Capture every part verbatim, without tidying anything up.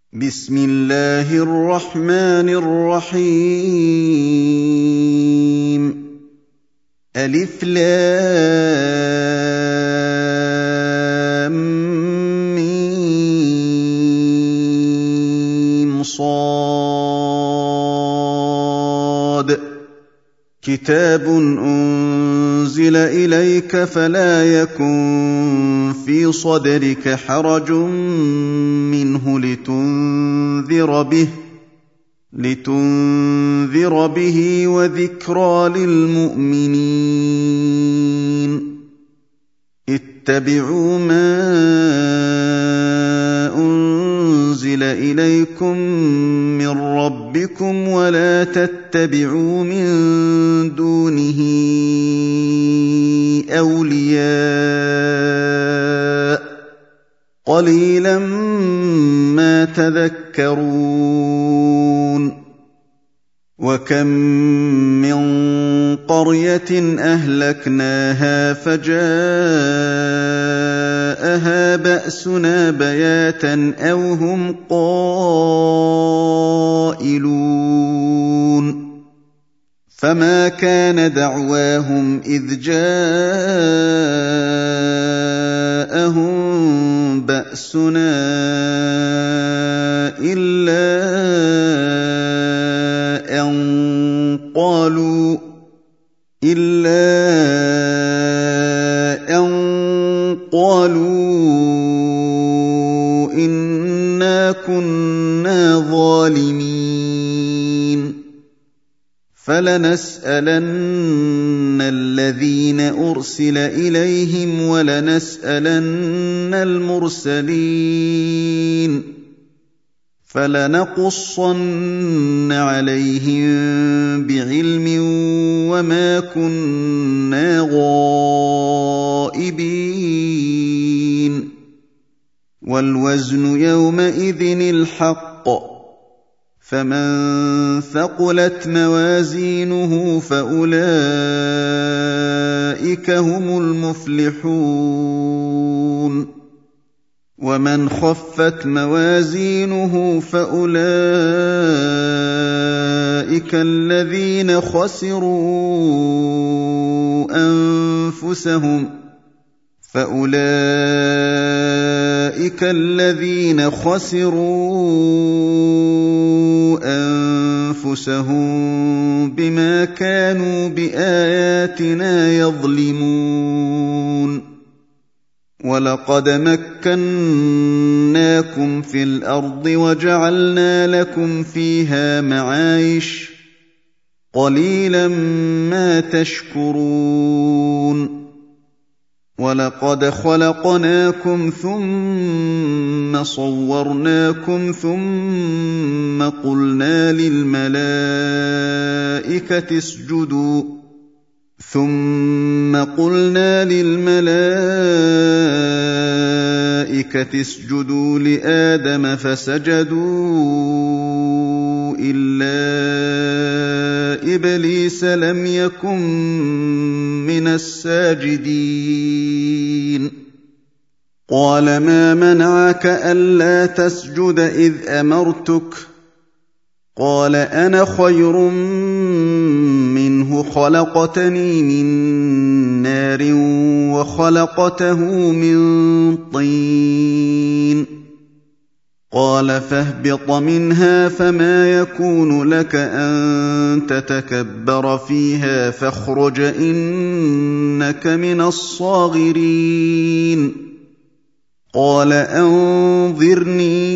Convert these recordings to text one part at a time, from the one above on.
بسم الله الرحمن الرحيم ألف لام ميم صاد كتاب أنزل إليك فلا يكن في صدرك حرج منه لتنذر به لتنذر به وذكرى للمؤمنين اتبعوا ما أنزل إليكم من ربكم ولا تتبعوا من دونه أولياء قليلا ما تذكرون وكم من قرية أهلكناها فجاءها بأسنا بياتا أو هم قائلون فما كان دعواهم إذ جاءهم بأسنا إلا أن قالوا إلا أن قالوا إنا كنا ظالمين فلنسألن الذين أرسل إليهم ولنسألن المرسلين فلنقصن عليهم بعلم وما كنا غائبين والوزن يومئذ الحق فمن ثقلت موازينه فأولئك هم المفلحون ومن خفت موازينه فأولئك الذين خسروا أنفسهم فأولئك الذين خسروا أنفسهم بما كانوا بآياتنا يظلمون ولقد مكناكم في الأرض وجعلنا لكم فيها معايش قليلا ما تشكرون ولقد خلقناكم ثم صورناكم ثم قلنا للملائكة اسجدوا ثم قلنا للملائكة اسجدوا لآدم فسجدوا إلا إبليس لم يكن من الساجدين قال ما منعك ألا تسجد إذ أمرتك قال أنا خير منه خلقتني من نار وخلقته من طين قال فاهبط منها فما يكون لك أن تتكبر فيها فاخرج إنك من الصاغرين قال أنظرني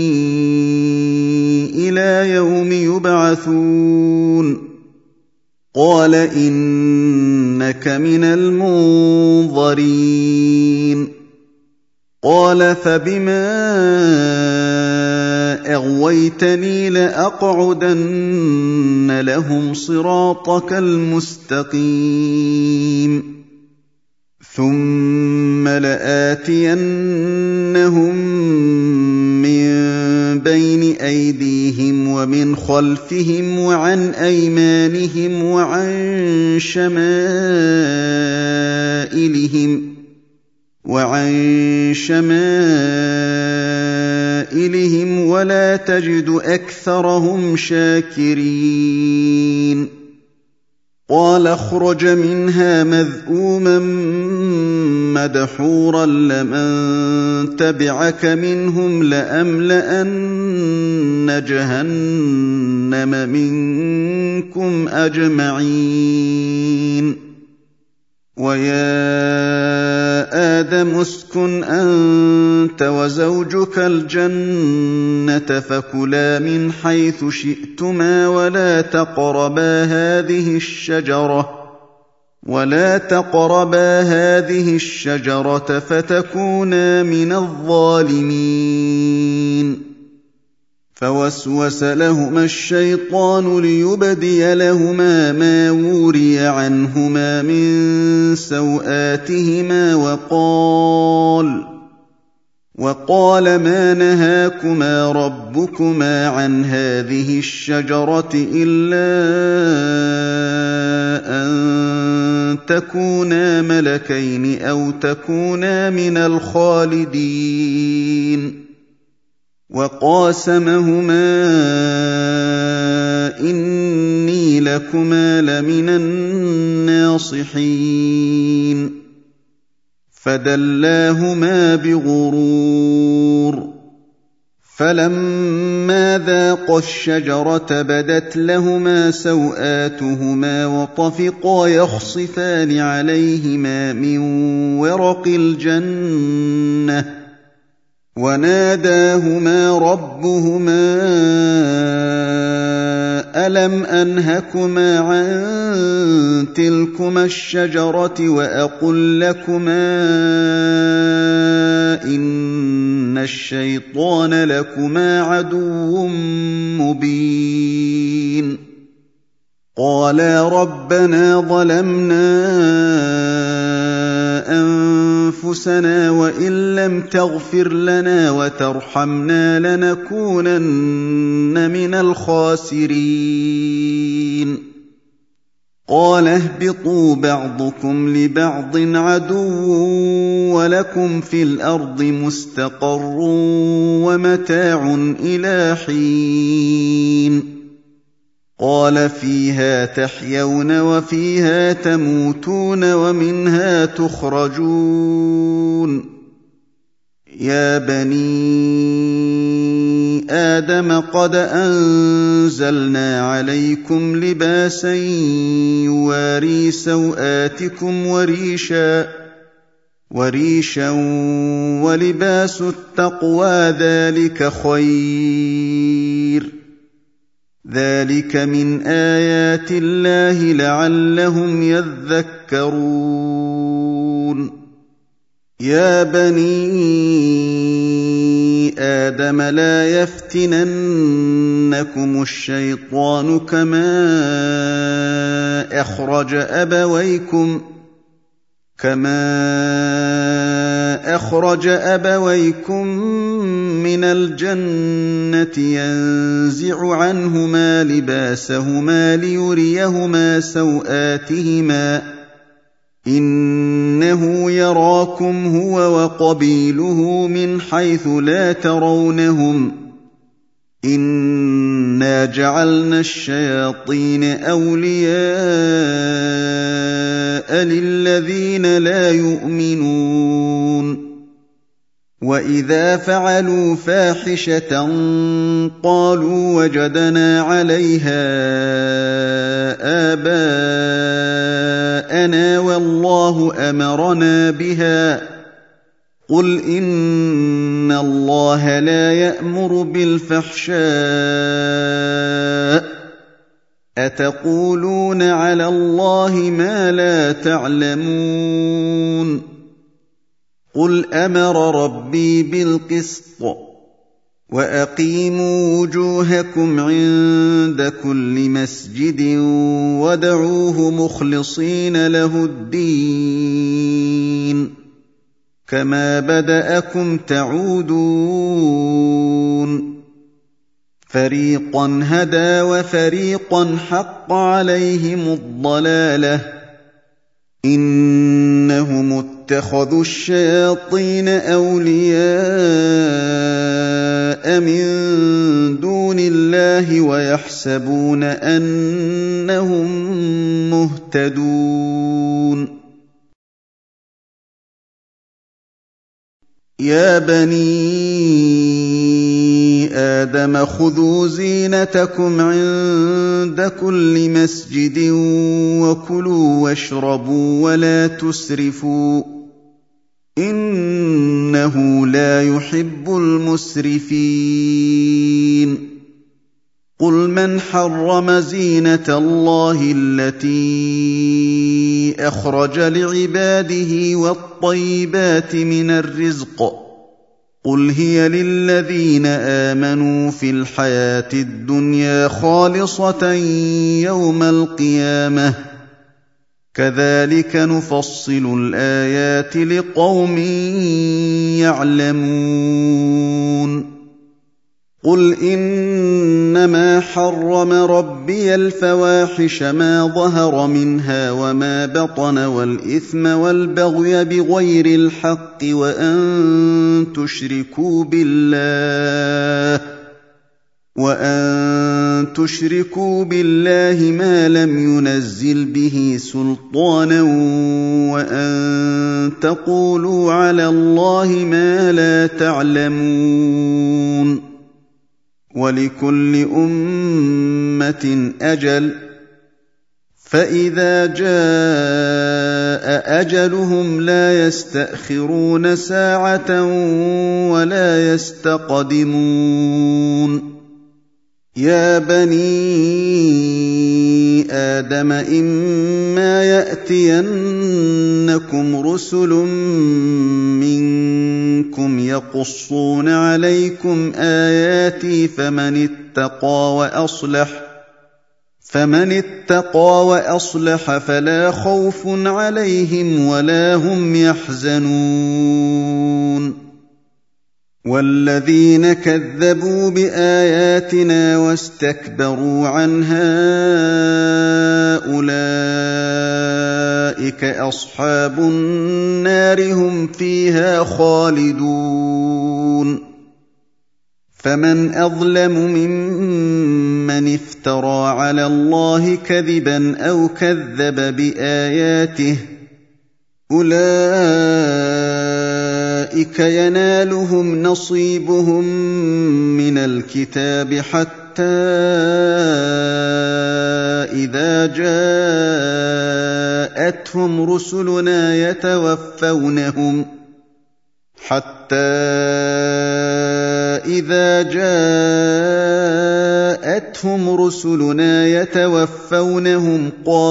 إلى يوم يبعثون قال إنك من المنظرين قال فبما أغويتني لأقعدن لهم صراطك المستقيم ثم لآتينهم من بين أيديهم ومن خلفهم وعن أيمانهم وعن شمائلهم وعن شمائلهم ولا تجد أكثرهم شاكرين قال اخرج منها مذءوما مدحورا لمن تبعك منهم لأملأن جهنم منكم أجمعين ويا آدم اسكن أنت وزوجك الجنة فكلا من حيث شئتما ولا تقربا هذه الشجرة ولا تقربا هذه الشجرة فتكونا من الظالمين فوسوس لهما الشيطان ليبدي لهما ما وري عنهما من سوآتهما وقال وقال ما نهاكما ربكما عن هذه الشجرة إلا أن تكونا ملكين أو تكونا من الخالدين وقاسمهما إني لكما لمن الناصحين فدلاهما بغرور فلما ذاقا الشجرة بدت لهما سوآتهما وطفقا يخصفان عليهما من ورق الجنة وناداهما ربهما ألم أنهكما عن تلكما الشجرة وأقل لكما إن الشيطان لكما عدو مبين قالا ربنا ظلمنا أنفسنا وإن لم تغفر لنا وترحمنا لنكونن من الخاسرين قال اهبطوا بعضكم لبعض عدو ولكم في الأرض مستقر ومتاع إلى حين قال فيها تحيون وفيها تموتون ومنها تخرجون يا بني آدم قد أنزلنا عليكم لباسا يواري سوآتكم وريشا وريشا ولباس التقوى ذلك خير ذلك من آيات الله لعلهم يذكرون يا بني آدم لا يفتننكم الشيطان كما أخرج أبويكم كما أخرج أبويكم من الجنة ينزع عنهما لباسهما ليريهما سوآتهما إنه يراكم هو وقبيله من حيث لا ترونهم إنا جعلنا الشياطين أولياء للذين لا يؤمنون وإذا فعلوا فاحشة قالوا وجدنا عليها آباءنا والله أمرنا بها قل إن الله لا يأمر بالفحشاء أتقولون على الله ما لا تعلمون قل أمر ربي بالقسط وأقيموا وجوهكم عند كل مسجد وادعوه مخلصين له الدين كما بدأكم تعودون فريقا هدى وفريقا حق عليهم الضلالة إنهم اتخذوا الشياطين أولياء من ويحسبون أنهم مهتدون. يا بني آدم خذوا زينتكم عند كل مسجد وكلوا واشربوا ولا تسرفوا إنه لا يحب المسرفين. قل من حرم زينة الله التي أخرج لعباده والطيبات من الرزق قل هي للذين آمنوا في الحياة الدنيا خالصة يوم القيامة كذلك نفصل الآيات لقوم يعلمون. قل إنما حرم ربي الفواحش ما ظهر منها وما بطن والإثم والبغي بغير الحق وأن تشركوا بالله وأن تشركوا بالله ما لم ينزل به سلطانا وأن تقولوا على الله ما لا تعلمون. ولكل أمة أجل فإذا جاء أجلهم لا يستأخرون ساعة ولا يستقدمون. يا بني آدم إما يأتينكم رسل منكم يقصون عليكم آياتي فمن اتقى وأصلح فمن اتقى وأصلح فلا خوف عليهم ولا هم يحزنون. والذين كذبوا بآياتنا واستكبروا عنها أولئك أصحاب النار هم فيها خالدون. فمن أظلم ممن افترى على الله كذبا أو كذب بآياته أولئك ينالهم نصيبهم من الكتاب حتى إذا جاءتهم رسلنا يتوفونهم حتى إذا جاءتهم رسلنا يتوفونهم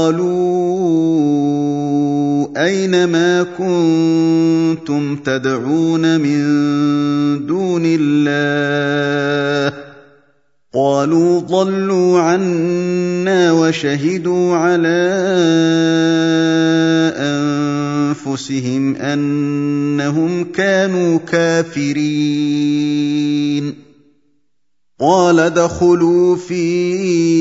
قالوا أين ما كنتم تدعون من دون الله قالوا ضلوا عنا وشهدوا على أنفسهم أنهم كانوا كافرين. قال ادخلوا في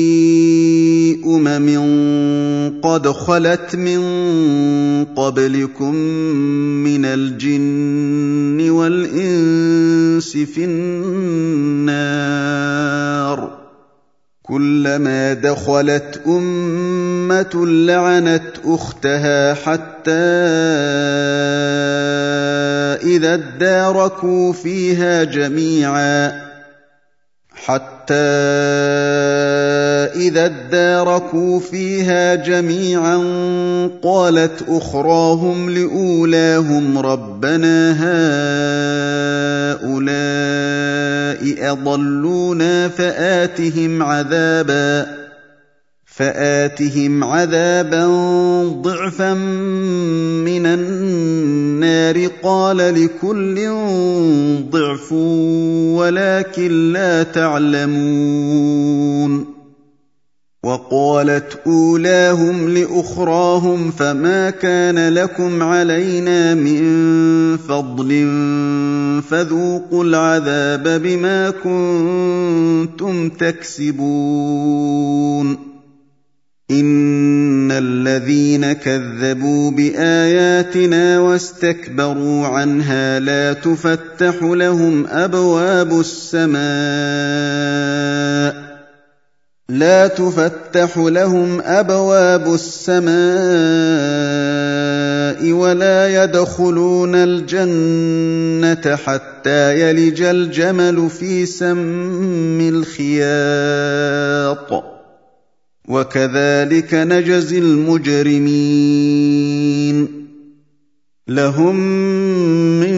أمم قد خلت من قبلكم من الجن والإنس في النار كلما دخلت أمة لعنت أختها حتى إذا اداركوا فيها جميعا حتى إذا اداركوا فيها جميعا قالت أخراهم لأولاهم ربنا هؤلاء أضلونا فآتهم عذابا فآتهم عذابا ضعفا من النار قال لكل ضعف ولكن لا تعلمون. وقالت أولاهم لأخراهم فما كان لكم علينا من فضل فذوقوا العذاب بما كنتم تكسبون. إن الذين كذبوا بآياتنا واستكبروا عنها لا تفتح لهم أبواب السماء لا تفتح لهم أبواب السماء ولا يدخلون الجنة حتى يلج الجمل في سم الخياط وكذلك نجزي المجرمين لهم من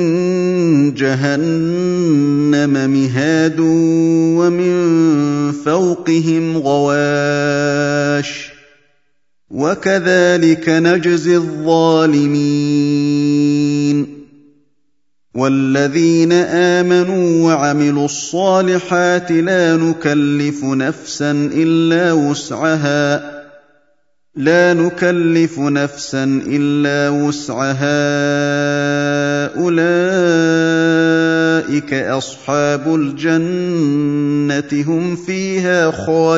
جهنم مهاد ومن فوقهم غواش وكذلك نجزي الظالمين والذين آمنوا وعملوا الصالحات لا نكلف نفسا إلا وسعها لا نكلف نفسا إلا وسعها أولئك أصحاب الجنة هم فيها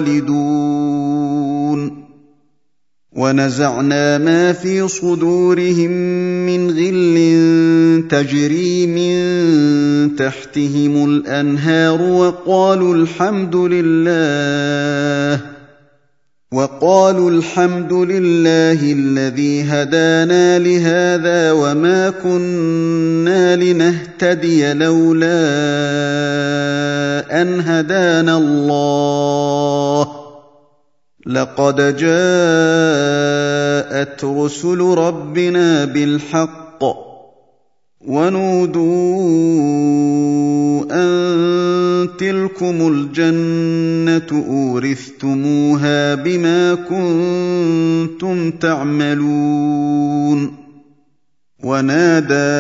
خالدون ونزعنا ما في صدورهم من غل تجري من تحتهم الأنهار وقالوا الحمد لله وقالوا الحمد لله الذي هدانا لهذا وما كنا لنهتدي لولا أن هدانا الله لقد جاءت رسل ربنا بالحق ونودوا أن تلكم الجنة أورثتموها بما كنتم تعملون ونادى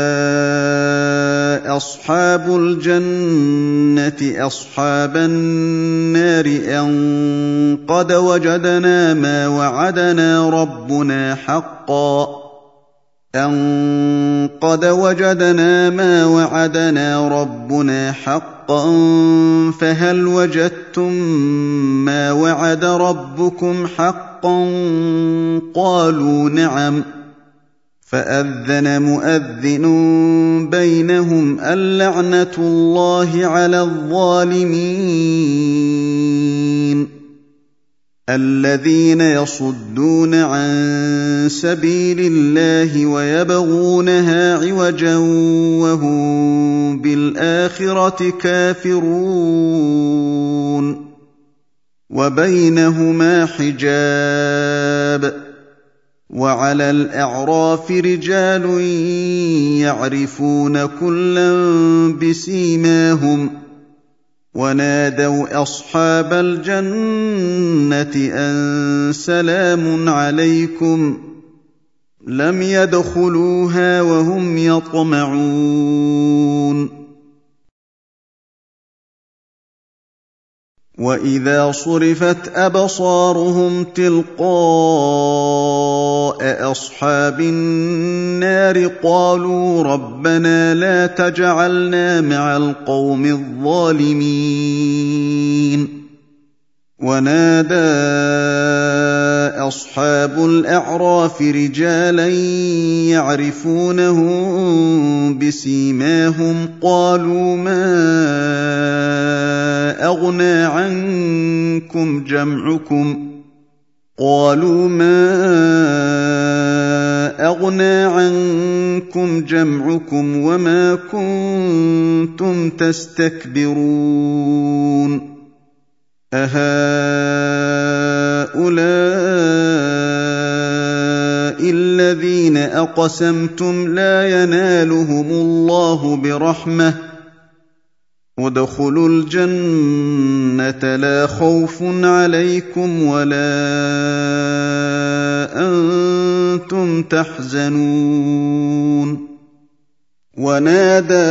أصحاب الجنة أصحاب النار أن قد وجدنا ما وعدنا ربنا حقا أن قد وجدنا ما وعدنا ربنا حقا فهل وجدتم ما وعد ربكم حقا قالوا نعم فأذن مؤذن بينهم اللعنة الله على الظالمين الذين يصدون عن سبيل الله ويبغونها عوجا وهم بالآخرة كافرون وبينهما حجاب وعلى الأعراف رجال يعرفون كلا بسيماهم ونادوا أصحاب الجنة أن سلام عليكم لم يدخلوها وهم يطمعون وإذا صرفت أبصارهم تلقاء أصحاب النار قالوا ربنا لا تجعلنا مع القوم الظالمين ونادى أصحاب الأعراف رجالا يعرفونهم بسيماهم قالوا ما أغنى عنكم جمعكم قالوا ما أغنى عنكم جمعكم وما كنتم تستكبرون أهؤلاء الذين أقسمتم لا ينالهم الله برحمة ادخلوا الجنة لا خوف عليكم ولا أنتم تحزنون ونادى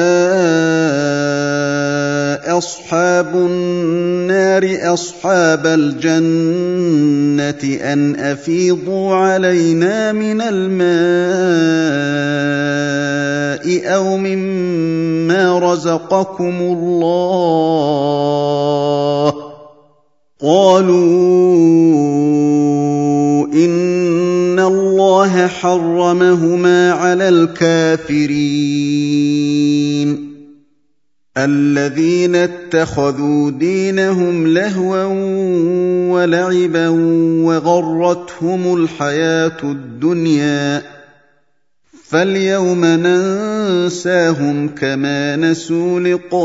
أصحاب النار أصحاب الجنة أن أفيضوا علينا من الماء أو مما رزقكم الله قالوا إن الله حرمهما على الكافرين الذين اتخذوا دينهم لهوا ولعبا وغرتهم الحياة الدنيا فاليوم ننساهم كما نسوا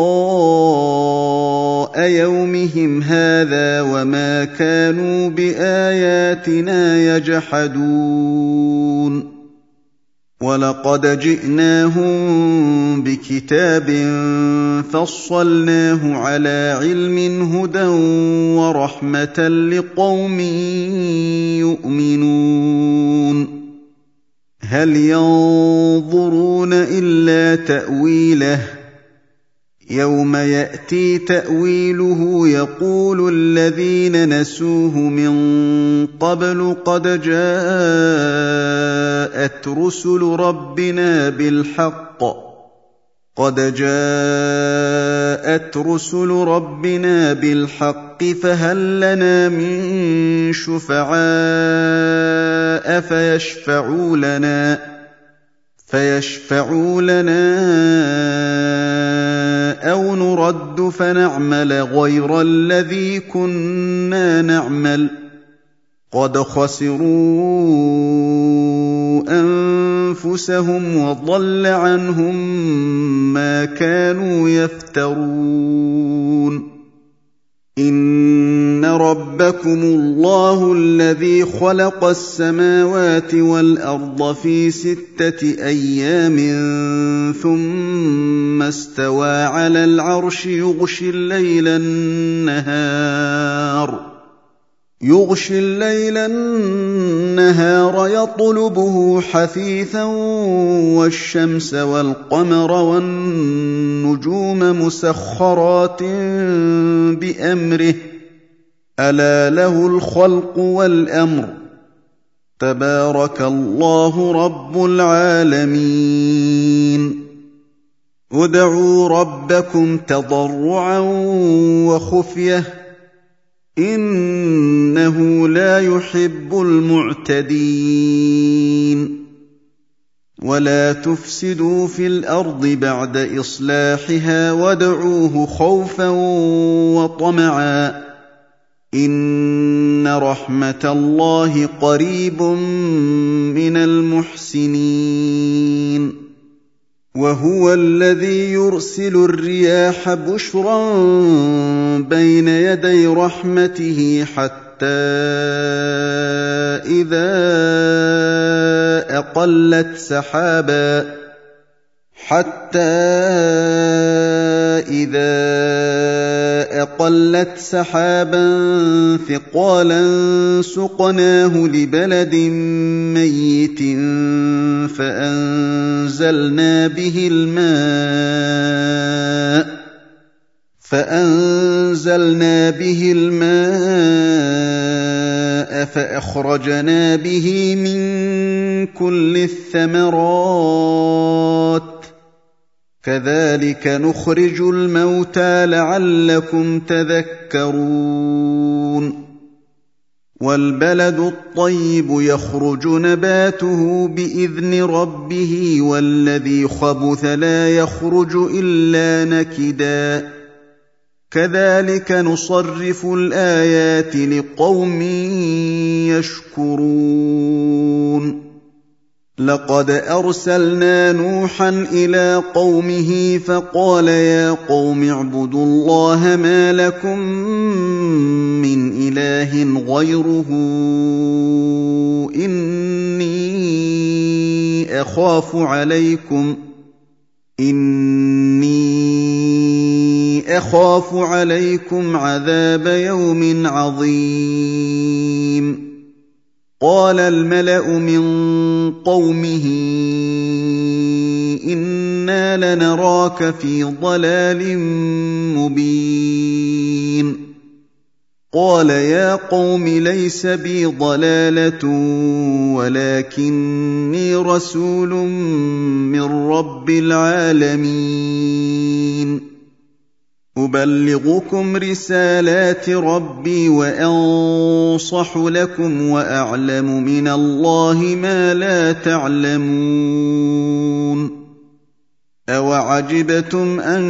لقاء يومهم هذا وما كانوا بآياتنا يجحدون ولقد جئناهم بكتاب فصلناه على علم هدى ورحمة لقوم يؤمنون هل ينظرون إلا تأويله يوم يأتي تأويله يقول الذين نسوه من قبل قد جاءت رسل ربنا بالحق قد جاءت رسل ربنا بالحق فهل لنا من شفعاء فيشفعوا لنا فيشفعوا لنا أو نرد فنعمل غير الذي كنا نعمل قد خسروا أنفسهم وضل عنهم ما كانوا يفترون إن ربكم الله الذي خلق السماوات والأرض في ستة أيام ثم استوى على العرش يغشي الليل النهار يغشي الليل النهار يطلبه حثيثا والشمس والقمر والنجوم مسخرات بأمره ألا له الخلق والأمر تبارك الله رب العالمين ادعوا ربكم تضرعا وخفية إنه لا يحب المعتدين ولا تفسدوا في الأرض بعد إصلاحها وادعوه خوفا وطمعا إن رحمة الله قريب من المحسنين وهو الذي يرسل الرياح بشرا بين يدي رحمته حتى إذا أقلت سحابا حتى إذا أقلت سحابا ثقالا سقناه لبلد ميت فأنزلنا به الماء فأنزلنا به الماء فأخرجنا به من كل الثمرات كذلك نخرج الموتى لعلكم تذكرون والبلد الطيب يخرج نباته بإذن ربه والذي خبث لا يخرج إلا نكدا كذلك نصرف الآيات لقوم يشكرون لقد أرسلنا نوحا إلى قومه فقال يا قوم اعبدوا الله ما لكم من إله غيره إني أخاف عليكم إني أخاف عليكم عذاب يوم عظيم قال الملأ من قومه إنا لنراك في ضلال مبين قال يا قوم ليس بي ضلالة ولكني رسول من رب العالمين أبلغكم رسالات ربي وأنصح لكم وأعلم من الله ما لا تعلمون أَوَعَجِبْتُمْ أَن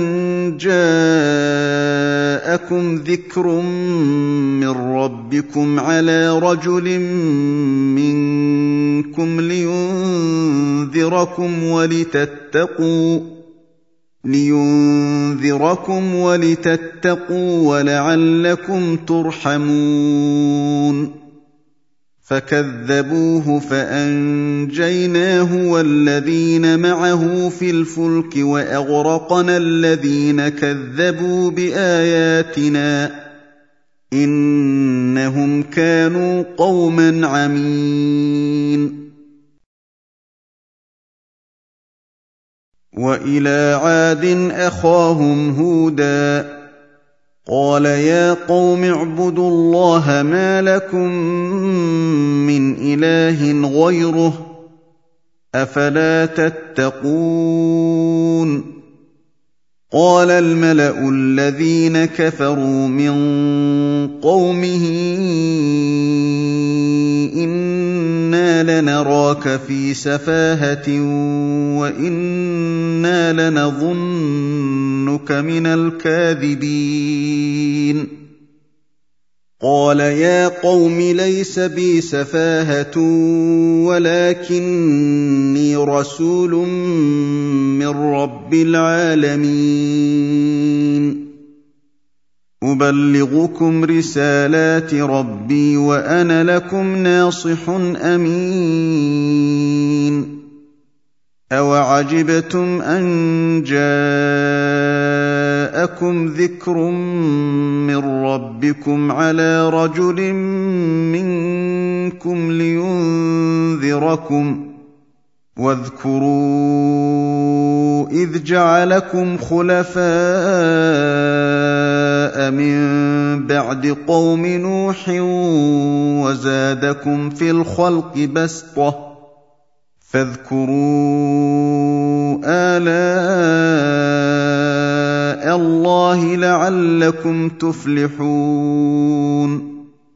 جَاءَكُمْ ذِكْرٌ مِّن رَّبِّكُمْ عَلَىٰ رَجُلٍ مِّنكُمْ لِيُنذِرَكُمْ وَلِتَتَّقُوا لِيُنذِرَكُمْ وَلِتَتَّقُوا وَلَعَلَّكُمْ تُرْحَمُونَ فَكَذَّبُوهُ فَأَنجَيْنَاهُ وَالَّذِينَ مَعَهُ فِي الْفُلْكِ وَأَغْرَقْنَا الَّذِينَ كَذَّبُوا بِآيَاتِنَا ۚ إِنَّهُمْ كَانُوا قَوْمًا عَمِينَ. وَإِلَىٰ عَادٍ أَخَاهُمْ هُودًا ۗ قَالَ يَا قَوْمِ اعْبُدُوا اللَّهَ مَا لَكُم مِّنْ إِلَٰهٍ غَيْرُهُ ۖ أَفَلَا تَتَّقُونَ قَالَ الْمَلَأُ الَّذِينَ كَفَرُوا مِن قَوْمِهِ إِنَّا لَنَرَاكَ فِي سَفَاهَةٍ وَإِنَّا لَنَظُنُّكَ مِنَ الْكَاذِبِينَ قَالَ يَا قَوْمِ لَيْسَ بِي سَفَاهَةٌ وَلَٰكِنِّي رَسُولٌ مِّن رَّبِّ الْعَالَمِينَ أُبَلِّغُكُمْ رِسَالَاتِ رَبِّي وَأَنَا لَكُمْ نَاصِحٌ أَمِينٌ أَوَعَجِبْتُمْ أَن جَاءَكُمْ ذِكْرٌ مِّن رَّبِّكُمْ عَلَىٰ رَجُلٍ مِّنكُمْ لِيُنذِرَكُمْ ۖ وَاذْكُرُوا إِذْ جَعَلَكُمْ خُلَفَاءَ مِن بَعْدِ قَوْمِ نُوحٍ وَزَادَكُمْ فِي الْخَلْقِ بَسْطَةً، فاذكروا آلاء اللَّهِ لَعَلَّكُمْ تُفْلِحُونَ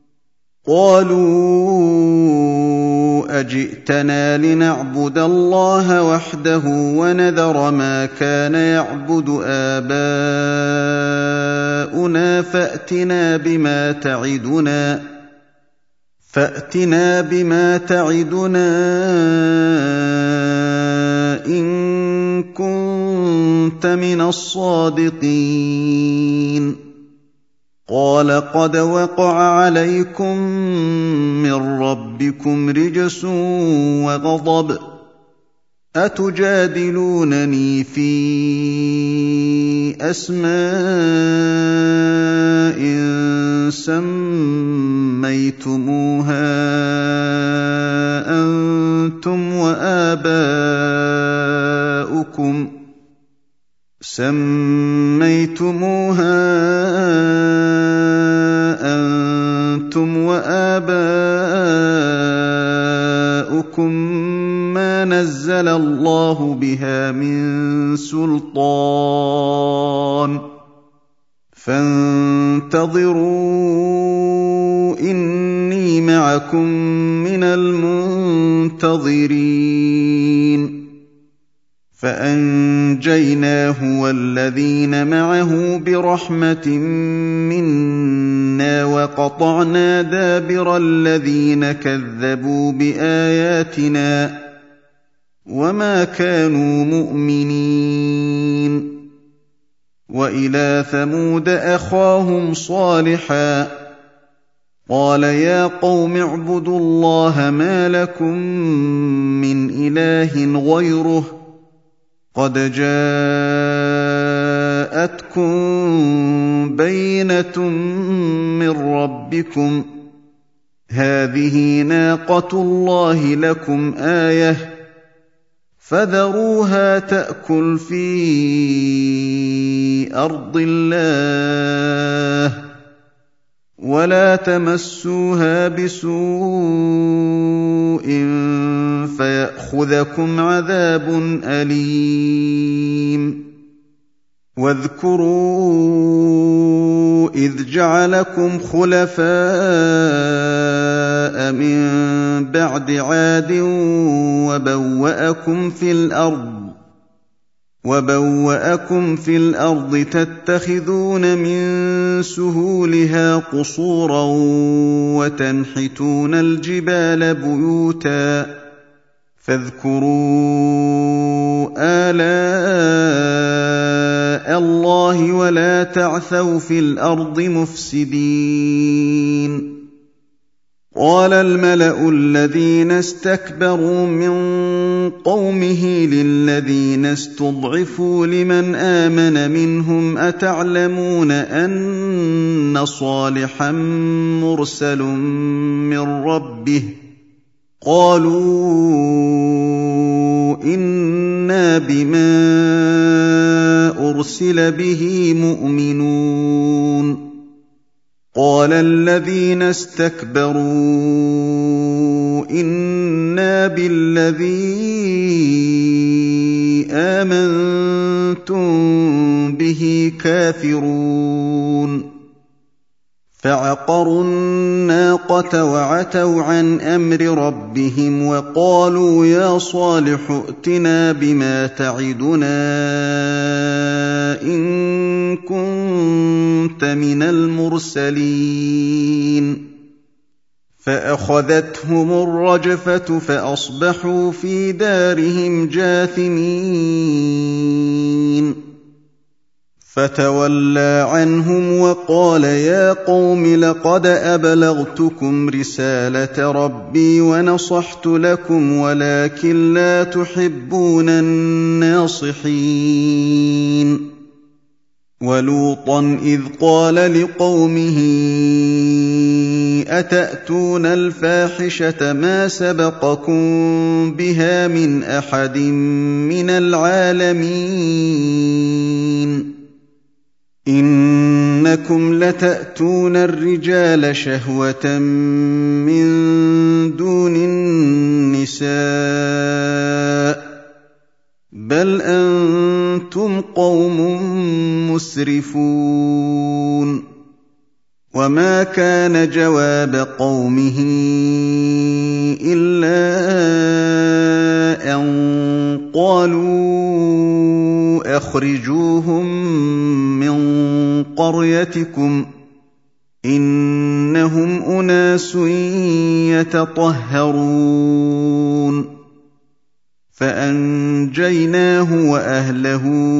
قَالُوا أَجِئْتَنَا لِنَعْبُدَ اللَّهَ وَحْدَهُ وَنَذَرَ مَا كَانَ يَعْبُدُ آبَاؤُنَا فَأْتِنَا بِمَا تَعِدُنَا فَأْتِنَا بِمَا تَعِدُنَا إِن كُنتَ مِنَ الصَّادِقِينَ قَالَ قَدْ وَقَعَ عَلَيْكُم مِّن رَّبِّكُمْ رِجْسٌ وَغَضَبٌ ۖ أَتُجَادِلُونَنِي فِي أَسْمَاءٍ سَمَّيْتُمُوهَا أَنتُمْ وَآبَاؤُكُمْ سَمَّيْتُمُوهَا أَنتُمْ وَآبَاؤُكُم مَّا نَزَّلَ اللَّهُ بِهَا مِن سُلْطَانٍ فَانتَظِرُوا إِنِّي مَعَكُم مِّنَ الْمُنتَظِرِينَ فَأَنجَيْنَاهُ وَالَّذِينَ مَعَهُ بِرَحْمَةٍ مِّنَّا وَقَطَعْنَا دَابِرَ الَّذِينَ كَذَّبُوا بِآيَاتِنَا ۖ وَمَا كَانُوا مُؤْمِنِينَ وَإِلَىٰ ثَمُودَ أَخَاهُمْ صَالِحًا ۗ قَالَ يَا قَوْمِ اعْبُدُوا اللَّهَ مَا لَكُم مِّنْ إِلَٰهٍ غَيْرُهُ ۖ قَدْ جَاءَتْكُم بَيِّنَةٌ مِّن رَّبِّكُمْ ۖ هَٰذِهِ نَاقَةُ اللَّهِ لَكُمْ آيَةً فَذَرُوهَا تَأْكُلْ فِي أَرْضِ اللَّهِ وَلَا تَمَسُّوهَا بِسُوءٍ فَيَأْخُذَكُمْ عَذَابٌ أَلِيمٌ وَاذْكُرُوا إِذْ جَعَلَكُمْ خُلَفَاءَ مِن بَعْدِ عَادٍ وَبَوَّأَكُمْ فِي الْأَرْضِ وَبَوَّأَكُمْ فِي الْأَرْضِ تَتَّخِذُونَ مِن سُهُولِهَا قُصُورًا وَتَنْحِتُونَ الْجِبَالَ بُيُوتًا فَاذْكُرُوا آلَاءَ اللَّهِ وَلَا تَعْثَوْا فِي الْأَرْضِ مُفْسِدِينَ قَالَ الْمَلَأُ الَّذِينَ اسْتَكْبَرُوا مِن قَوْمِهِ لِلَّذِينَ اسْتُضْعِفُوا لِمَنْ آمَنَ مِنْهُمْ أَتَعْلَمُونَ أَنَّ صَالِحًا مُّرْسَلٌ مِّن رَّبِّهِ قَالُوا إِنَّا بِمَا أُرْسِلَ بِهِ مُؤْمِنُونَ قَالَ الَّذِينَ اسْتَكْبَرُوا إِنَّا بِالَّذِي آمَنتُم بِهِ كَافِرُونَ فَعَقَرُوا النَّاقَةَ وَعَتَوْا عَنْ أَمْرِ رَبِّهِمْ وَقَالُوا يَا صَالِحُ ائْتِنَا بِمَا تَعِدُنَا إِن كُنتَ مِنَ الْمُرْسَلِينَ فَأَخَذَتْهُمُ الرَّجْفَةُ فَأَصْبَحُوا فِي دَارِهِمْ جَاثِمِينَ فَتَوَلَّىٰ عَنْهُمْ وَقَالَ يَا قَوْمِ لَقَدْ أَبْلَغْتُكُمْ رِسَالَةَ رَبِّي وَنَصَحْتُ لَكُمْ وَلَٰكِن لَّا تُحِبُّونَ النَّاصِحِينَ وَلُوطًا إِذْ قَالَ لِقَوْمِهِ أَتَأْتُونَ الْفَاحِشَةَ مَا سَبَقَكُم بِهَا مِنْ أَحَدٍ مِّنَ الْعَالَمِينَ إِنَّكُمْ لَتَأْتُونَ الرِّجَالَ شَهْوَةً مِّن دُونِ النِّسَاءِ بَلْ أَنتُمْ قَوْمٌ مُّسْرِفُونَ وَمَا كَانَ جَوَابَ قَوْمِهِ إِلَّا أَن قَالُوا أَخْرِجُوهُم مِّن قَرْيَتِكُمْ ۖ إِنَّهُمْ أُنَاسٌ يَتَطَهَّرُونَ فَأَنجَيْنَاهُ وَأَهْلَهُ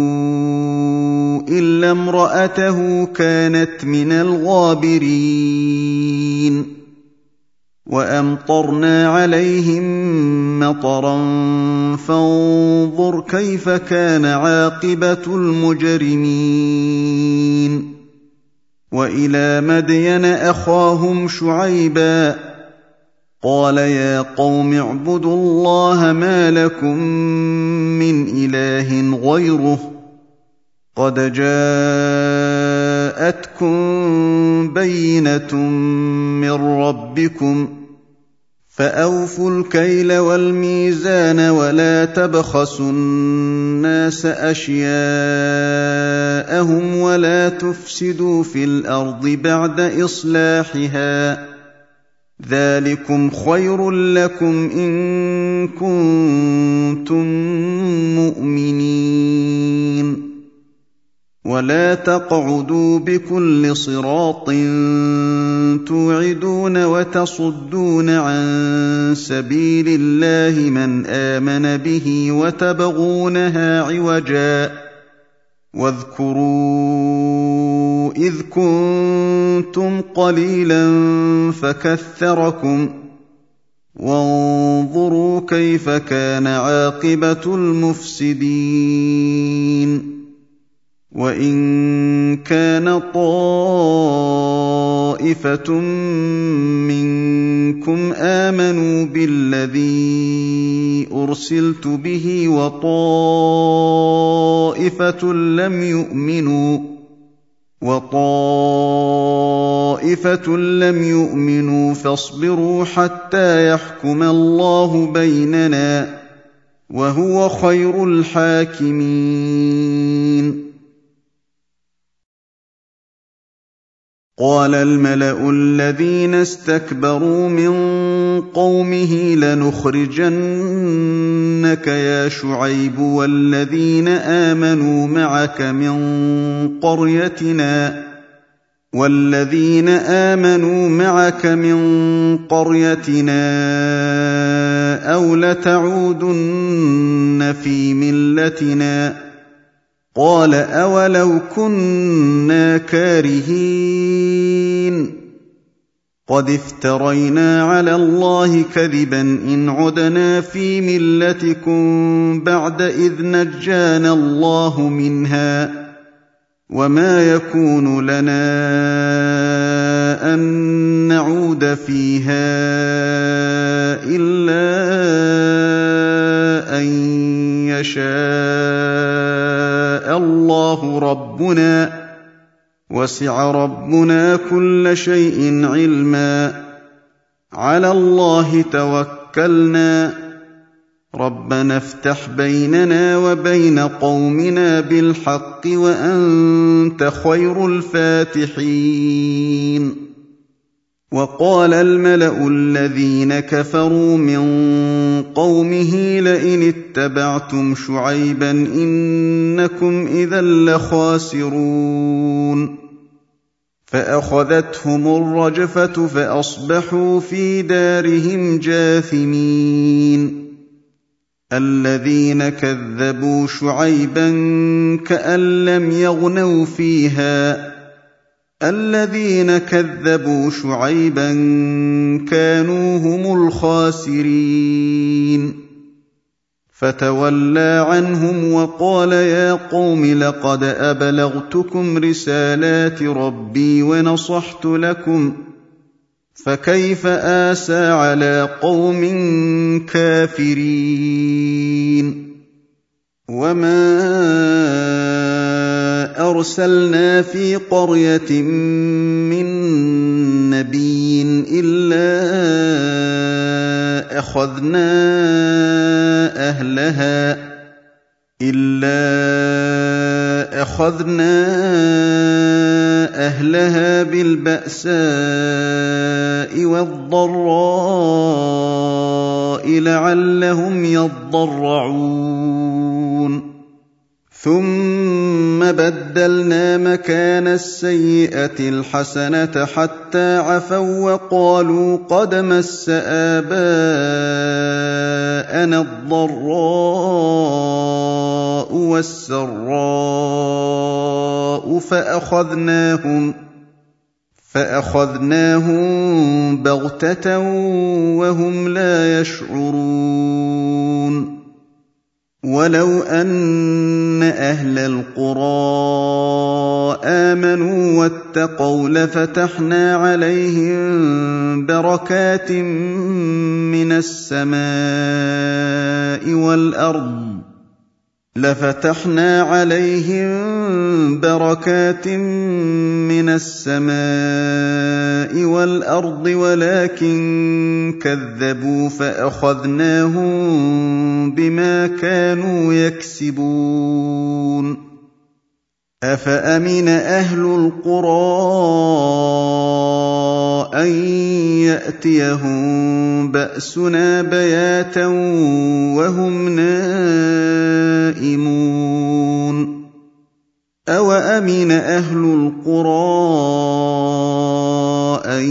إِلَّا امْرَأَتَهُ كَانَتْ مِنَ الْغَابِرِينَ وَأَمْطَرْنَا عَلَيْهِم مَّطَرًا فَانظُرْ كَيْفَ كَانَ عَاقِبَةُ الْمُجْرِمِينَ وَإِلَىٰ مَدْيَنَ أَخَاهُمْ شُعَيْبًا قَالَ يَا قَوْمِ اعْبُدُوا اللَّهَ مَا لَكُم مِّنْ إِلَٰهٍ غَيْرُهُ قَدْ جَاءَتْكُم بَيِّنَةٌ مِّن رَّبِّكُمْ فَأَوْفُوا الْكَيْلَ وَالْمِيزَانَ وَلَا تَبْخَسُوا النَّاسَ أَشْيَاءَهُمْ وَلَا تُفْسِدُوا فِي الْأَرْضِ بَعْدَ إِصْلَاحِهَا ذَٰلِكُمْ خَيْرٌ لَّكُمْ إِن كُنتُم مُّؤْمِنِينَ وَلَا تَقْعُدُوا بِكُلِّ صِرَاطٍ تُوعِدُونَ وَتَصُدُّونَ عَن سَبِيلِ اللَّهِ مَنْ آمَنَ بِهِ وَتَبْغُونَهَا عِوَجًا وَاذْكُرُوا إِذْ كُنتُمْ قَلِيلًا فَكَثَّرَكُمْ وَانظُرُوا كَيْفَ كَانَ عَاقِبَةُ الْمُفْسِدِينَ وَإِن كَانَ طَائِفَةٌ مِّنكُمْ آمَنُوا بِالَّذِي أُرْسِلْتُ بِهِ وَطَائِفَةٌ لَّمْ يُؤْمِنُوا وَطَائِفَةٌ لَّمْ يُؤْمِنُوا فَاصْبِرُوا حَتَّىٰ يَحْكُمَ اللَّهُ بَيْنَنَا وَهُوَ خَيْرُ الْحَاكِمِينَ قال الملأ الذين استكبروا من قومه لنخرجنك يا شعيب والذين آمنوا معك من قريتنا والذين آمنوا معك من قريتنا أو لتعودن في ملتنا قال أولو كنا كارهين قد افترينا على الله كذبا إن عدنا في ملتكم بعد إذ نجانا الله منها وما يكون لنا أن نعود فيها إلا أن يشاء الله ربنا وسع ربنا كل شيء علما على الله توكلنا ربنا افتح بيننا وبين قومنا بالحق وأنت خير الفاتحين وقال الملأ الذين كفروا من قومه لئن اتبعتم شعيبا إنكم إذا لخاسرون فأخذتهم الرجفة فأصبحوا في دارهم جاثمين الذين كذبوا شعيبا كأن لم يغنوا فيها الذين كذبوا شعيبا كانوا هم الخاسرين فتولى عنهم وقال يا قوم لقد أبلغتكم رسالات ربي ونصحت لكم فكيف آسى على قوم كافرين وما أرسلنا في قرية من نبي إلا أخذنا أهلها إلا أخذنا أهلها بالبأساء والضراء لعلهم يضرعون ثم بدلنا مكان السيئة الحسنة حتى عفوا وقالوا قد مس آباءنا الضراء والسراء فأخذناهم فأخذناهم بغتة وهم لا يشعرون ولو أن أهل القرى آمنوا واتقوا لفتحنا عليهم بركات من السماء والأرض لفتحنا عليهم بركات من السماء والأرض ولكن كذبوا فأخذناهم بما كانوا يكسبون أفأمن أهل القرى أن يأتيهم بأسنا بياتا وهم نائمون أوأمن أهل القرى أن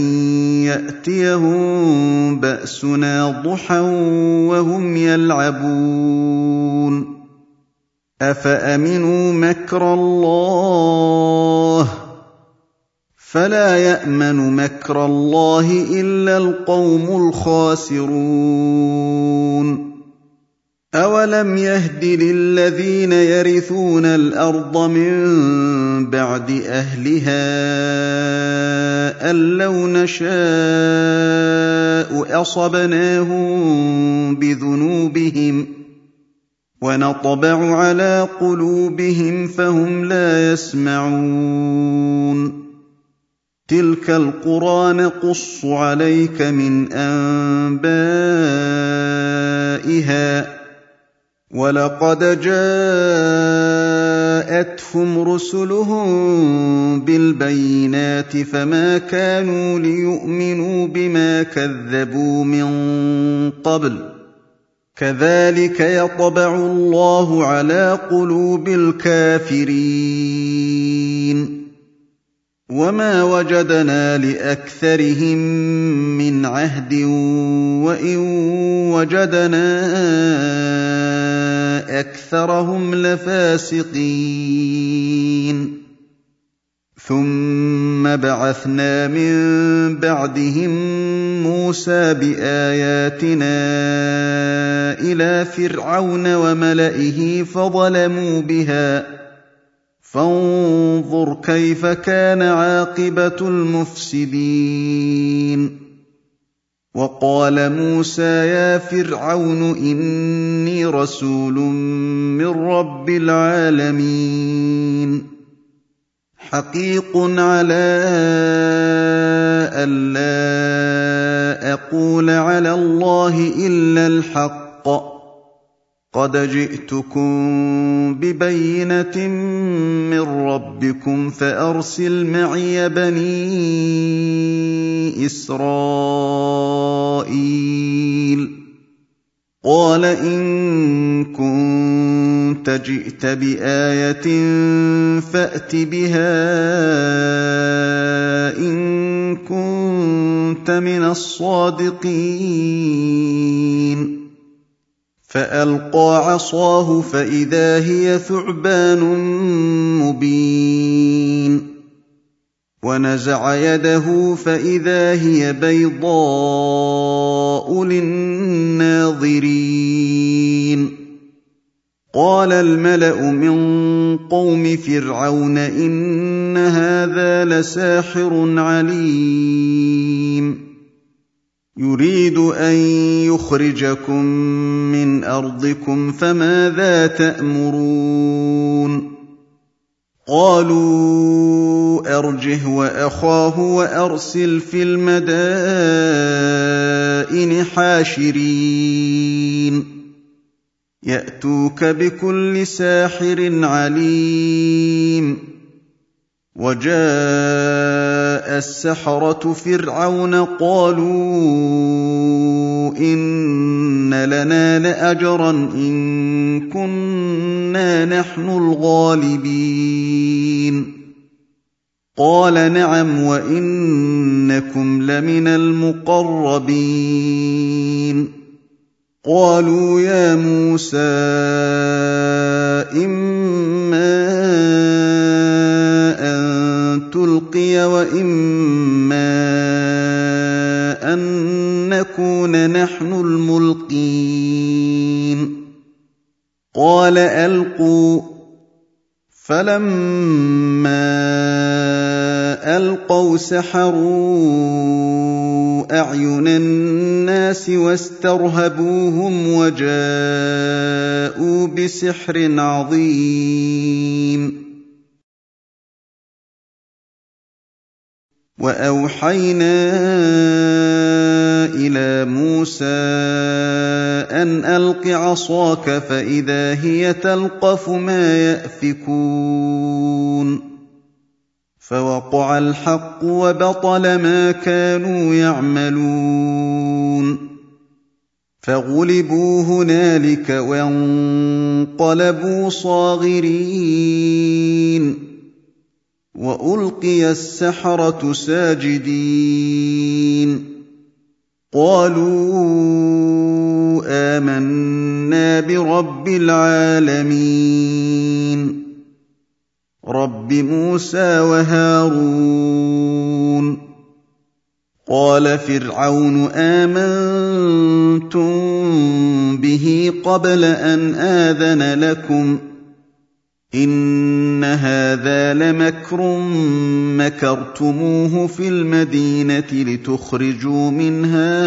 يأتيهم بأسنا ضحى وهم يلعبون أفأمنوا مكر الله فلا يأمن مكر الله إلا القوم الخاسرون أولم يهد للذين يرثون الأرض من بعد أهلها أن لو نشاء أصبناهم بذنوبهم ونطبع على قلوبهم فهم لا يسمعون تلك القرى نقص عليك من أنبائها ولقد جاءتهم جاءتهم رسلهم بالبينات فما كانوا ليؤمنوا بما كذبوا من قبل كذلك يطبع الله على قلوب الكافرين وما وجدنا لأكثرهم من عهد وإن وجدنا أكثرهم لفاسقين ثم بعثنا من بعدهم موسى بآياتنا إلى فرعون وملئه فظلموا بها فانظر كيف كان عاقبة المفسدين وقال موسى يا فرعون إني رسول من رب العالمين حقيق على ألا أقول على الله إلا الحق قد جئتكم ببينة من ربكم فأرسل معي بني إسرائيل قال إن كنت جئت بآية فأت بها إن كنت من الصادقين فألقى عصاه فإذا هي ثعبان مبين ونزع يده فإذا هي بيضاء للناظرين قال الملأ من قوم فرعون إن هذا لساحر عليم يريد أن يخرجكم من أرضكم فماذا تأمرون قالوا أرجه وأخاه وأرسل في المدائن حاشرين يأتوك بكل ساحر عليم وجاء السحرة فرعون قالوا إن لنا لأجرا إن كنا نحن الغالبين قال نعم وإنكم لمن المقربين قالوا يا موسى إما أن تلقي وإما أن نكون نحن الملقين قال ألقوا فلما ألقوا سحروا أعين الناس واسترهبوهم وجاءوا بسحر عظيم وأوحينا إلى موسى أن ألق عصاك فإذا هي تلقف ما يأفكون فوقع الحق وبطل ما كانوا يعملون فغلبوا هنالك وانقلبوا صاغرين وألقي السحرة ساجدين قالوا آمنا برب العالمين رب موسى وهارون قال فرعون آمنتم به قبل أن آذن لكم إن هذا لمكر مكرتموه في المدينة لتخرجوا منها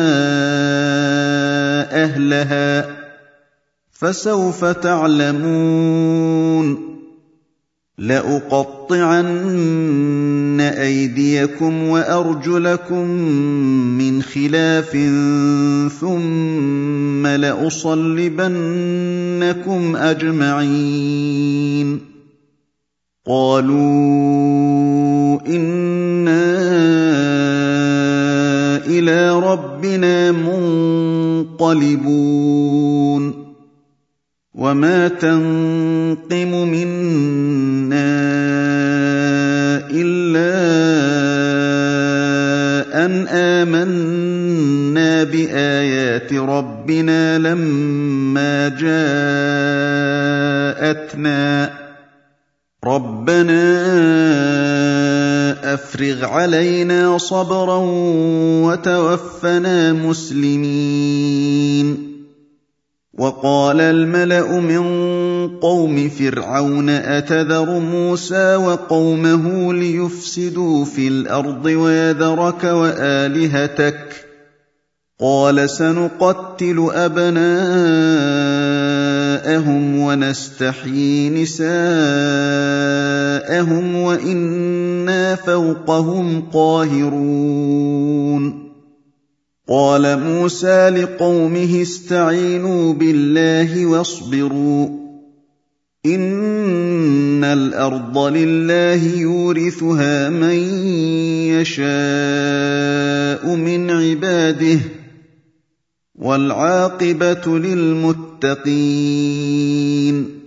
أهلها فسوف تعلمون لأقطعن أيديكم وأرجلكم من خلاف ثم لأصلبنكم أجمعين قالوا إنا إلى ربنا منقلبون وما تنقم منا إلا أن آمنا بآيات ربنا لما جاءتنا ربنا أفرغ علينا صبرا وتوفنا مسلمين. وقال الملأ من قوم فرعون أتذر موسى وقومه ليفسدوا في الأرض ويذرك وآلهتك قال سنقتل أبناءهم ونستحيي نساءهم وإنا فوقهم قاهرون. قال موسى لقومه استعينوا بالله واصبروا إن الأرض لله يورثها من يشاء من عباده والعاقبة للمتقين.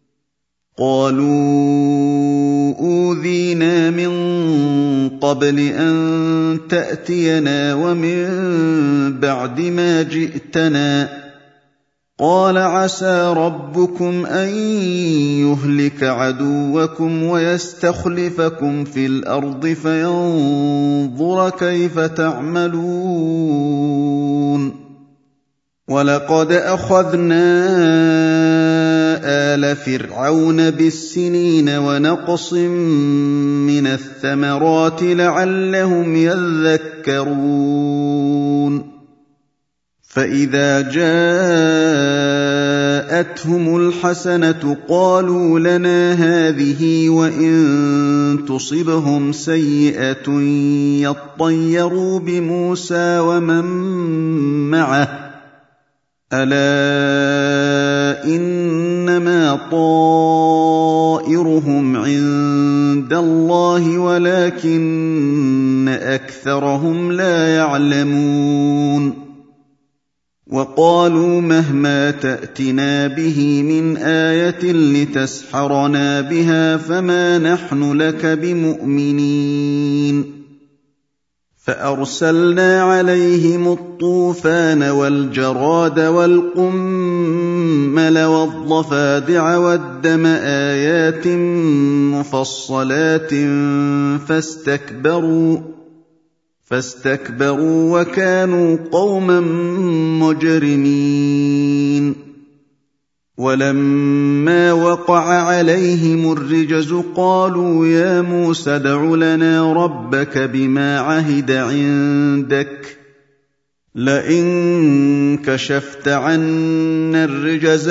قالوا أوذينا من قبل أن تأتينا ومن بعد ما جئتنا قال عسى ربكم أن يهلك عدوكم ويستخلفكم في الأرض فينظر كيف تعملون. ولقد أخذنا آل فرعون بالسنين ونقص من الثمرات لعلهم يذكرون. فإذا جاءتهم الحسنة قالوا لنا هذه وإن تصبهم سيئة يطيروا بموسى ومن معه ألا إنما طائرهم عند الله ولكن أكثرهم لا يعلمون. وقالوا مهما تأتنا به من آية لتسحرنا بها فما نحن لك بمؤمنين. فأرسلنا عليهم الطوفان والجراد والقمل والضفادع والدم آيات مفصلات فاستكبروا فاستكبروا وكانوا قوما مجرمين. ولما وقع عليهم الرجز قالوا يا موسى ادع لنا ربك بما عهد عندك لئن كشفت عنا الرجز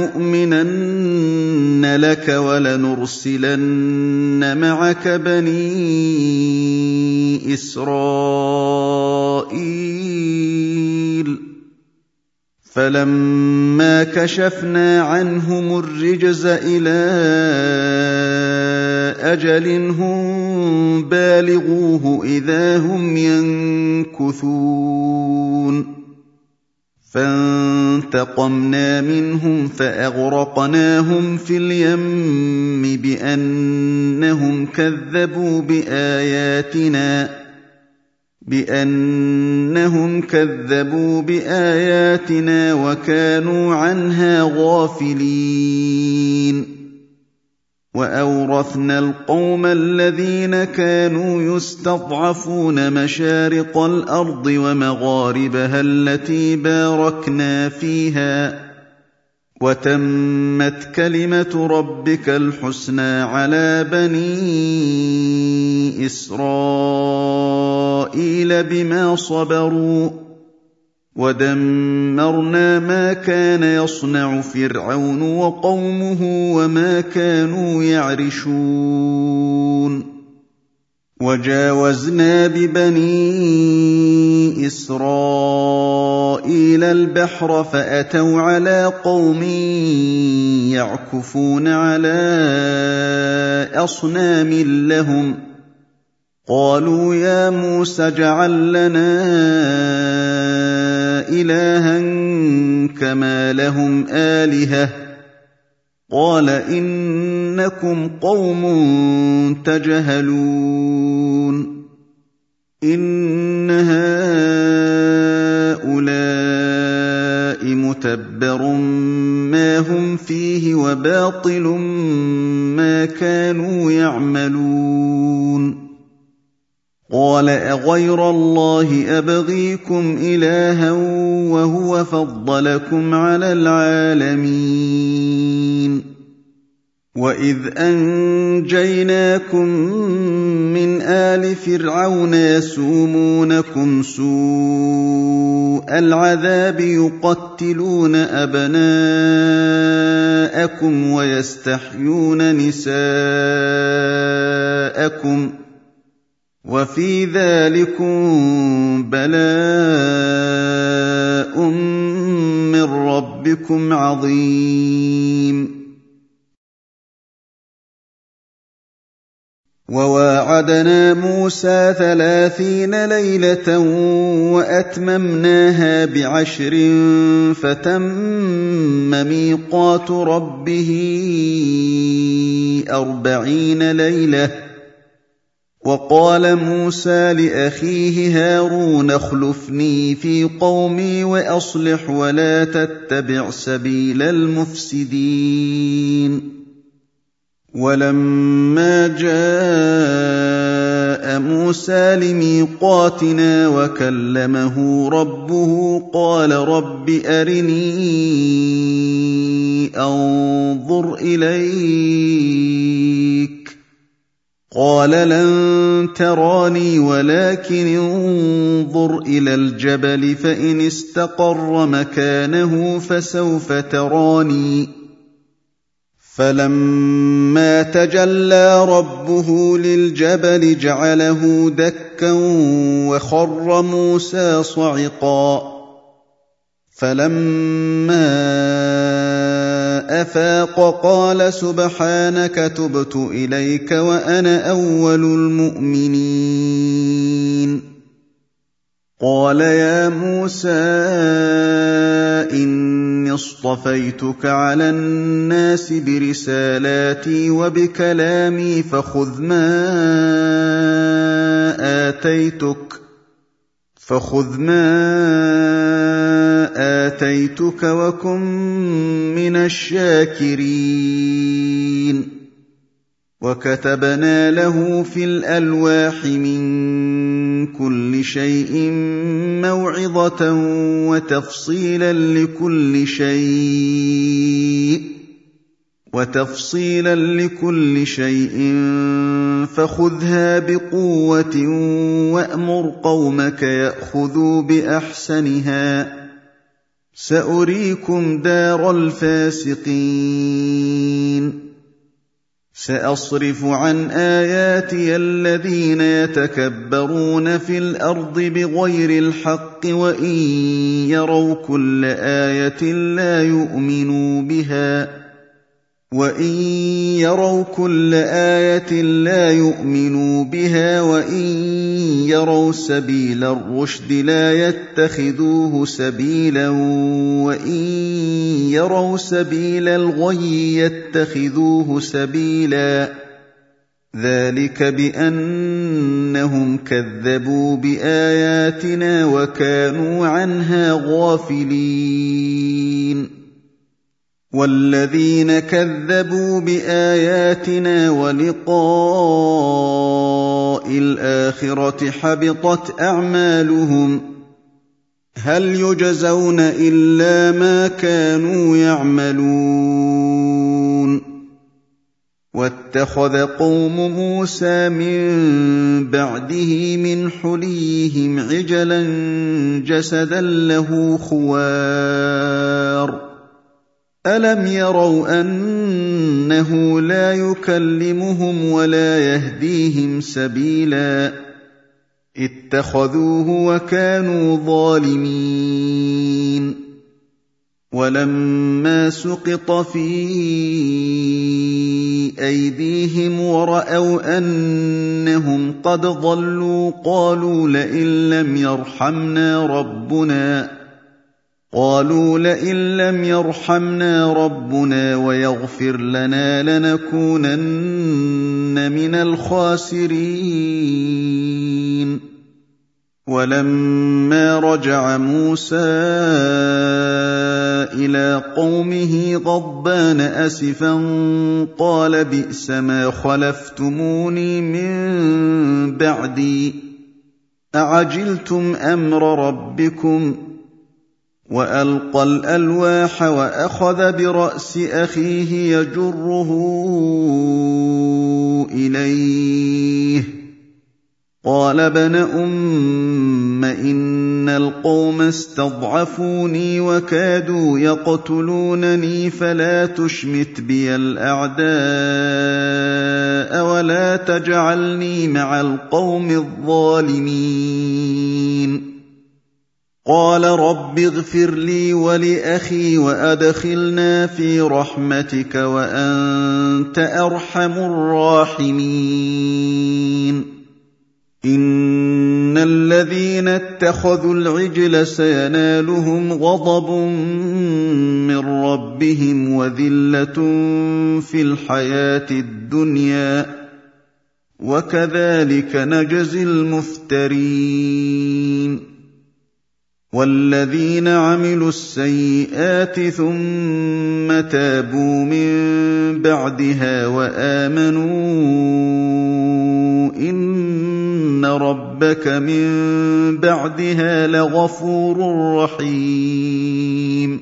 لنؤمنن لك ولنرسلن معك بني إسرائيل. فلما كشفنا عنهم الرجز إلى أجل هم بالغوه إذا هم ينكثون. فانتقمنا منهم فأغرقناهم في اليم بأنهم كذبوا بآياتنا بأنهم كذبوا بآياتنا وكانوا عنها غافلين. وأورثنا القوم الذين كانوا يستضعفون مشارق الأرض ومغاربها التي باركنا فيها وتمت كلمة ربك الحسنى على بني إسرائيل بما صبروا ودمرنا ما كان يصنع فرعون وقومه وما كانوا يعرشون. وجاوزنا ببني إسرائيل إسرائيل البحر فأتوا على قوم يعكفون على أصنام لهم قالوا يا موسى اجعل لنا إلها كما لهم آلهة قال إنكم قوم تجهلون إن هؤلاء متبر ما هم فيه وباطل ما كانوا يعملون قال أغير الله أبغيكم إلها وهو فضلكم على العالمين وإذ أنجيناكم من آل فرعون يسومونكم سوء العذاب يقتلون أبناءكم ويستحيون نساءكم وفي ذلكم بلاء من ربكم عظيم وواعدنا موسى ثلاثين ليلة وأتممناها بعشر فتم ميقات ربه أربعين ليلة وقال موسى لأخيه هارون اخلفني في قومي وأصلح ولا تتبع سبيل المفسدين ولما جاء موسى لميقاتنا وكلمه ربه قال رب أرني أنظر إليك قال لن تراني ولكن انظر إلى الجبل فإن استقر مكانه فسوف تراني فلما تجلى ربه للجبل جعله دكا وخر موسى صعقا فلما أفاق قال سبحانك تبت إليك وأنا أول المؤمنين قال يا موسى إني اصطفيتك على الناس برسالاتي وبكلامي فخذ ما آتيتك فخذ ما آتيتك وكن من الشاكرين وكتبنا له في الألواح من كل شيء موعظة وتفصيلا لكل شيء وتفصيلا لكل شيء فخذها بقوة وأمر قومك يأخذوا بأحسنها سأريكم دار الفاسقين سأصرف عن آياتي الذين يتكبرون في الأرض بغير الحق وإن يروا كل آية لا يؤمنوا بها وإن يروا كل آية لا يؤمنوا بها وإن يروا سبيل الرشد لا يتخذوه سبيلا وإن يروا سبيل الغي يتخذوه سبيلا ذلك بأنهم كذبوا بآياتنا وكانوا عنها غافلين والذين كذبوا بآياتنا ولقاء الآخرة حبطت أعمالهم هل يجزون إلا ما كانوا يعملون واتخذ قوم موسى من بعده من حليهم عجلا جسدا له خوار ألم يروا أنه لا يكلمهم ولا يهديهم سبيلا اتخذوه وكانوا ظالمين ولما سقط في أيديهم ورأوا أنهم قد ضلوا قالوا لئن لم يرحمنا ربنا قالوا لئن لم يرحمنا ربنا ويغفر لنا لنكونن من الخاسرين ولما رجع موسى إلى قومه غضبان أسفا قال بئس ما خلفتموني من بعدي أعجلتم أمر ربكم وألقى الألواح وأخذ برأس أخيه يجره إليه قال ابن أم إن القوم استضعفوني وكادوا يقتلونني فلا تشمت بي الأعداء ولا تجعلني مع القوم الظالمين قال رب اغفر لي ولأخي وأدخلنا في رحمتك وأنت أرحم الراحمين إن الذين اتخذوا العجل سينالهم غضب من ربهم وذلة في الحياة الدنيا وكذلك نجزي المفترين والذين عملوا السيئات ثم تابوا من بعدها وآمنوا إن ربك من بعدها لغفور رحيم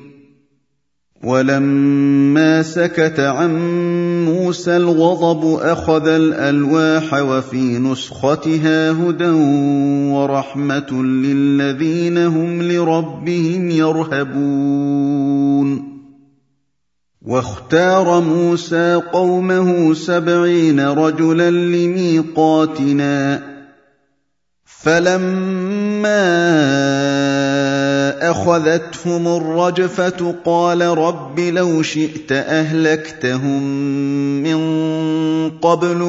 ولما سكت عن موسى الغضب أخذ الألواح وفي نسختها هدى ورحمة للذين هم لربهم يرهبون واختار موسى قومه سبعين رجلا لميقاتنا فلما أخذتهم الرجفة قال رب لو شئت أهلكتهم من قبل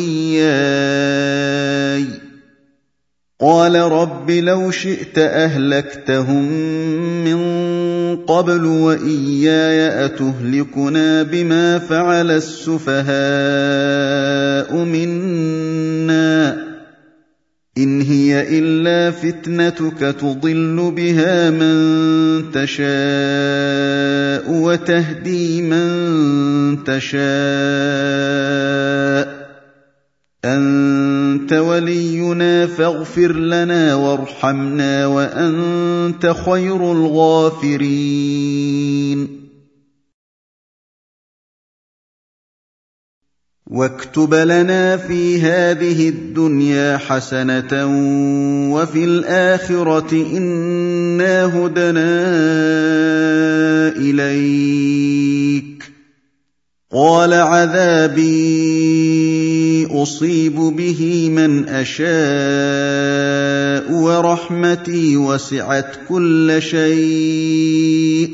وإياي قال رب لو شئت أهلكتهم من قبل وإياي أتهلكنا بما فعل السفهاء منا إن هي إلا فتنتك تضل بها من تشاء وتهدي من تشاء أنت ولينا فاغفر لنا وارحمنا وأنت خير الغافرين واكتب لنا في هذه الدنيا حسنة وفي الآخرة إنا هدنا إليك قال عذابي أصيب به من أشاء ورحمتي وسعت كل شيء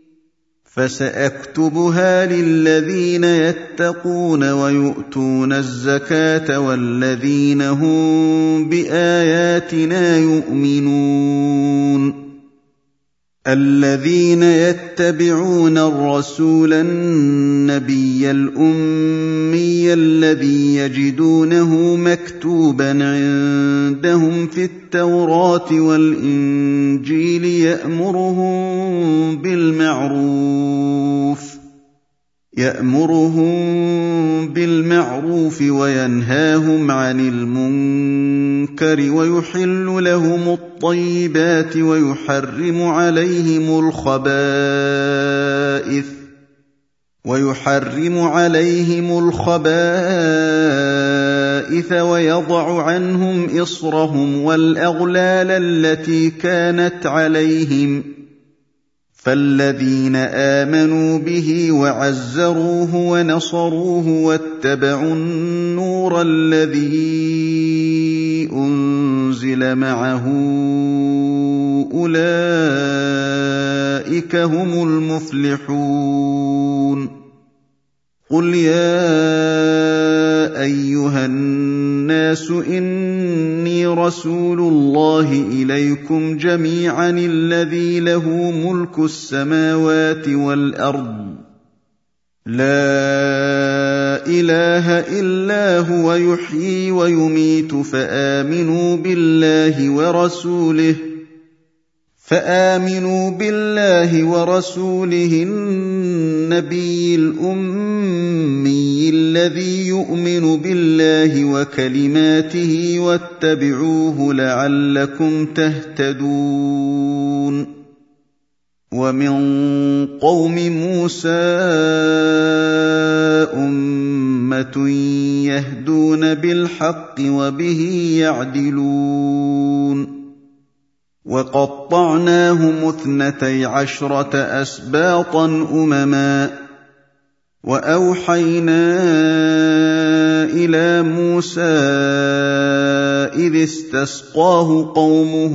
فسأكتبها للذين يتقون ويؤتون الزكاة والذين هم بآياتنا يؤمنون الذين يتبعون الرسول النبي الأمي الذي يجدونه مكتوبا عندهم في التوراة والإنجيل يأمرهم بالمعروف يأمرهم بالمعروف وينهاهم عن المنكر ويحل لهم الطيبات ويحرم عليهم الخبائث ويحرم عليهم الخبائث ويضع عنهم إصرهم والأغلال التي كانت عليهم فالذين آمنوا به وعزروه ونصروه واتبعوا النور الذي أنزل أُنزِلَ مَعَهُ أُولَٰئِكَ هُمُ الْمُفْلِحُونَ قُلْ يَا أَيُّهَا النَّاسُ إِنِّي رَسُولُ اللَّهِ إِلَيْكُمْ جَمِيعًا الَّذِي لَهُ مُلْكُ السَّمَاوَاتِ وَالْأَرْضِ لَا إِلَٰهَ إِلَّا هُوَ يُحْيِي وَيُمِيتُ فَآمِنُوا بِاللَّهِ وَرَسُولِهِ فآمنوا بالله ورسوله النبي الأمي الذي يؤمن بالله وكلماته واتبعوه لعلكم تهتدون ومن قوم موسى أمة يهدون بالحق وبه يعدلون وَقَطَّعْنَاهُمُ اثْنَتَيْ عَشْرَةَ أَسْبَاطًا أُمَمًا وَأَوْحَيْنَا إِلَىٰ مُوسَىٰ إِذِ اسْتَسْقَاهُ قَوْمُهُ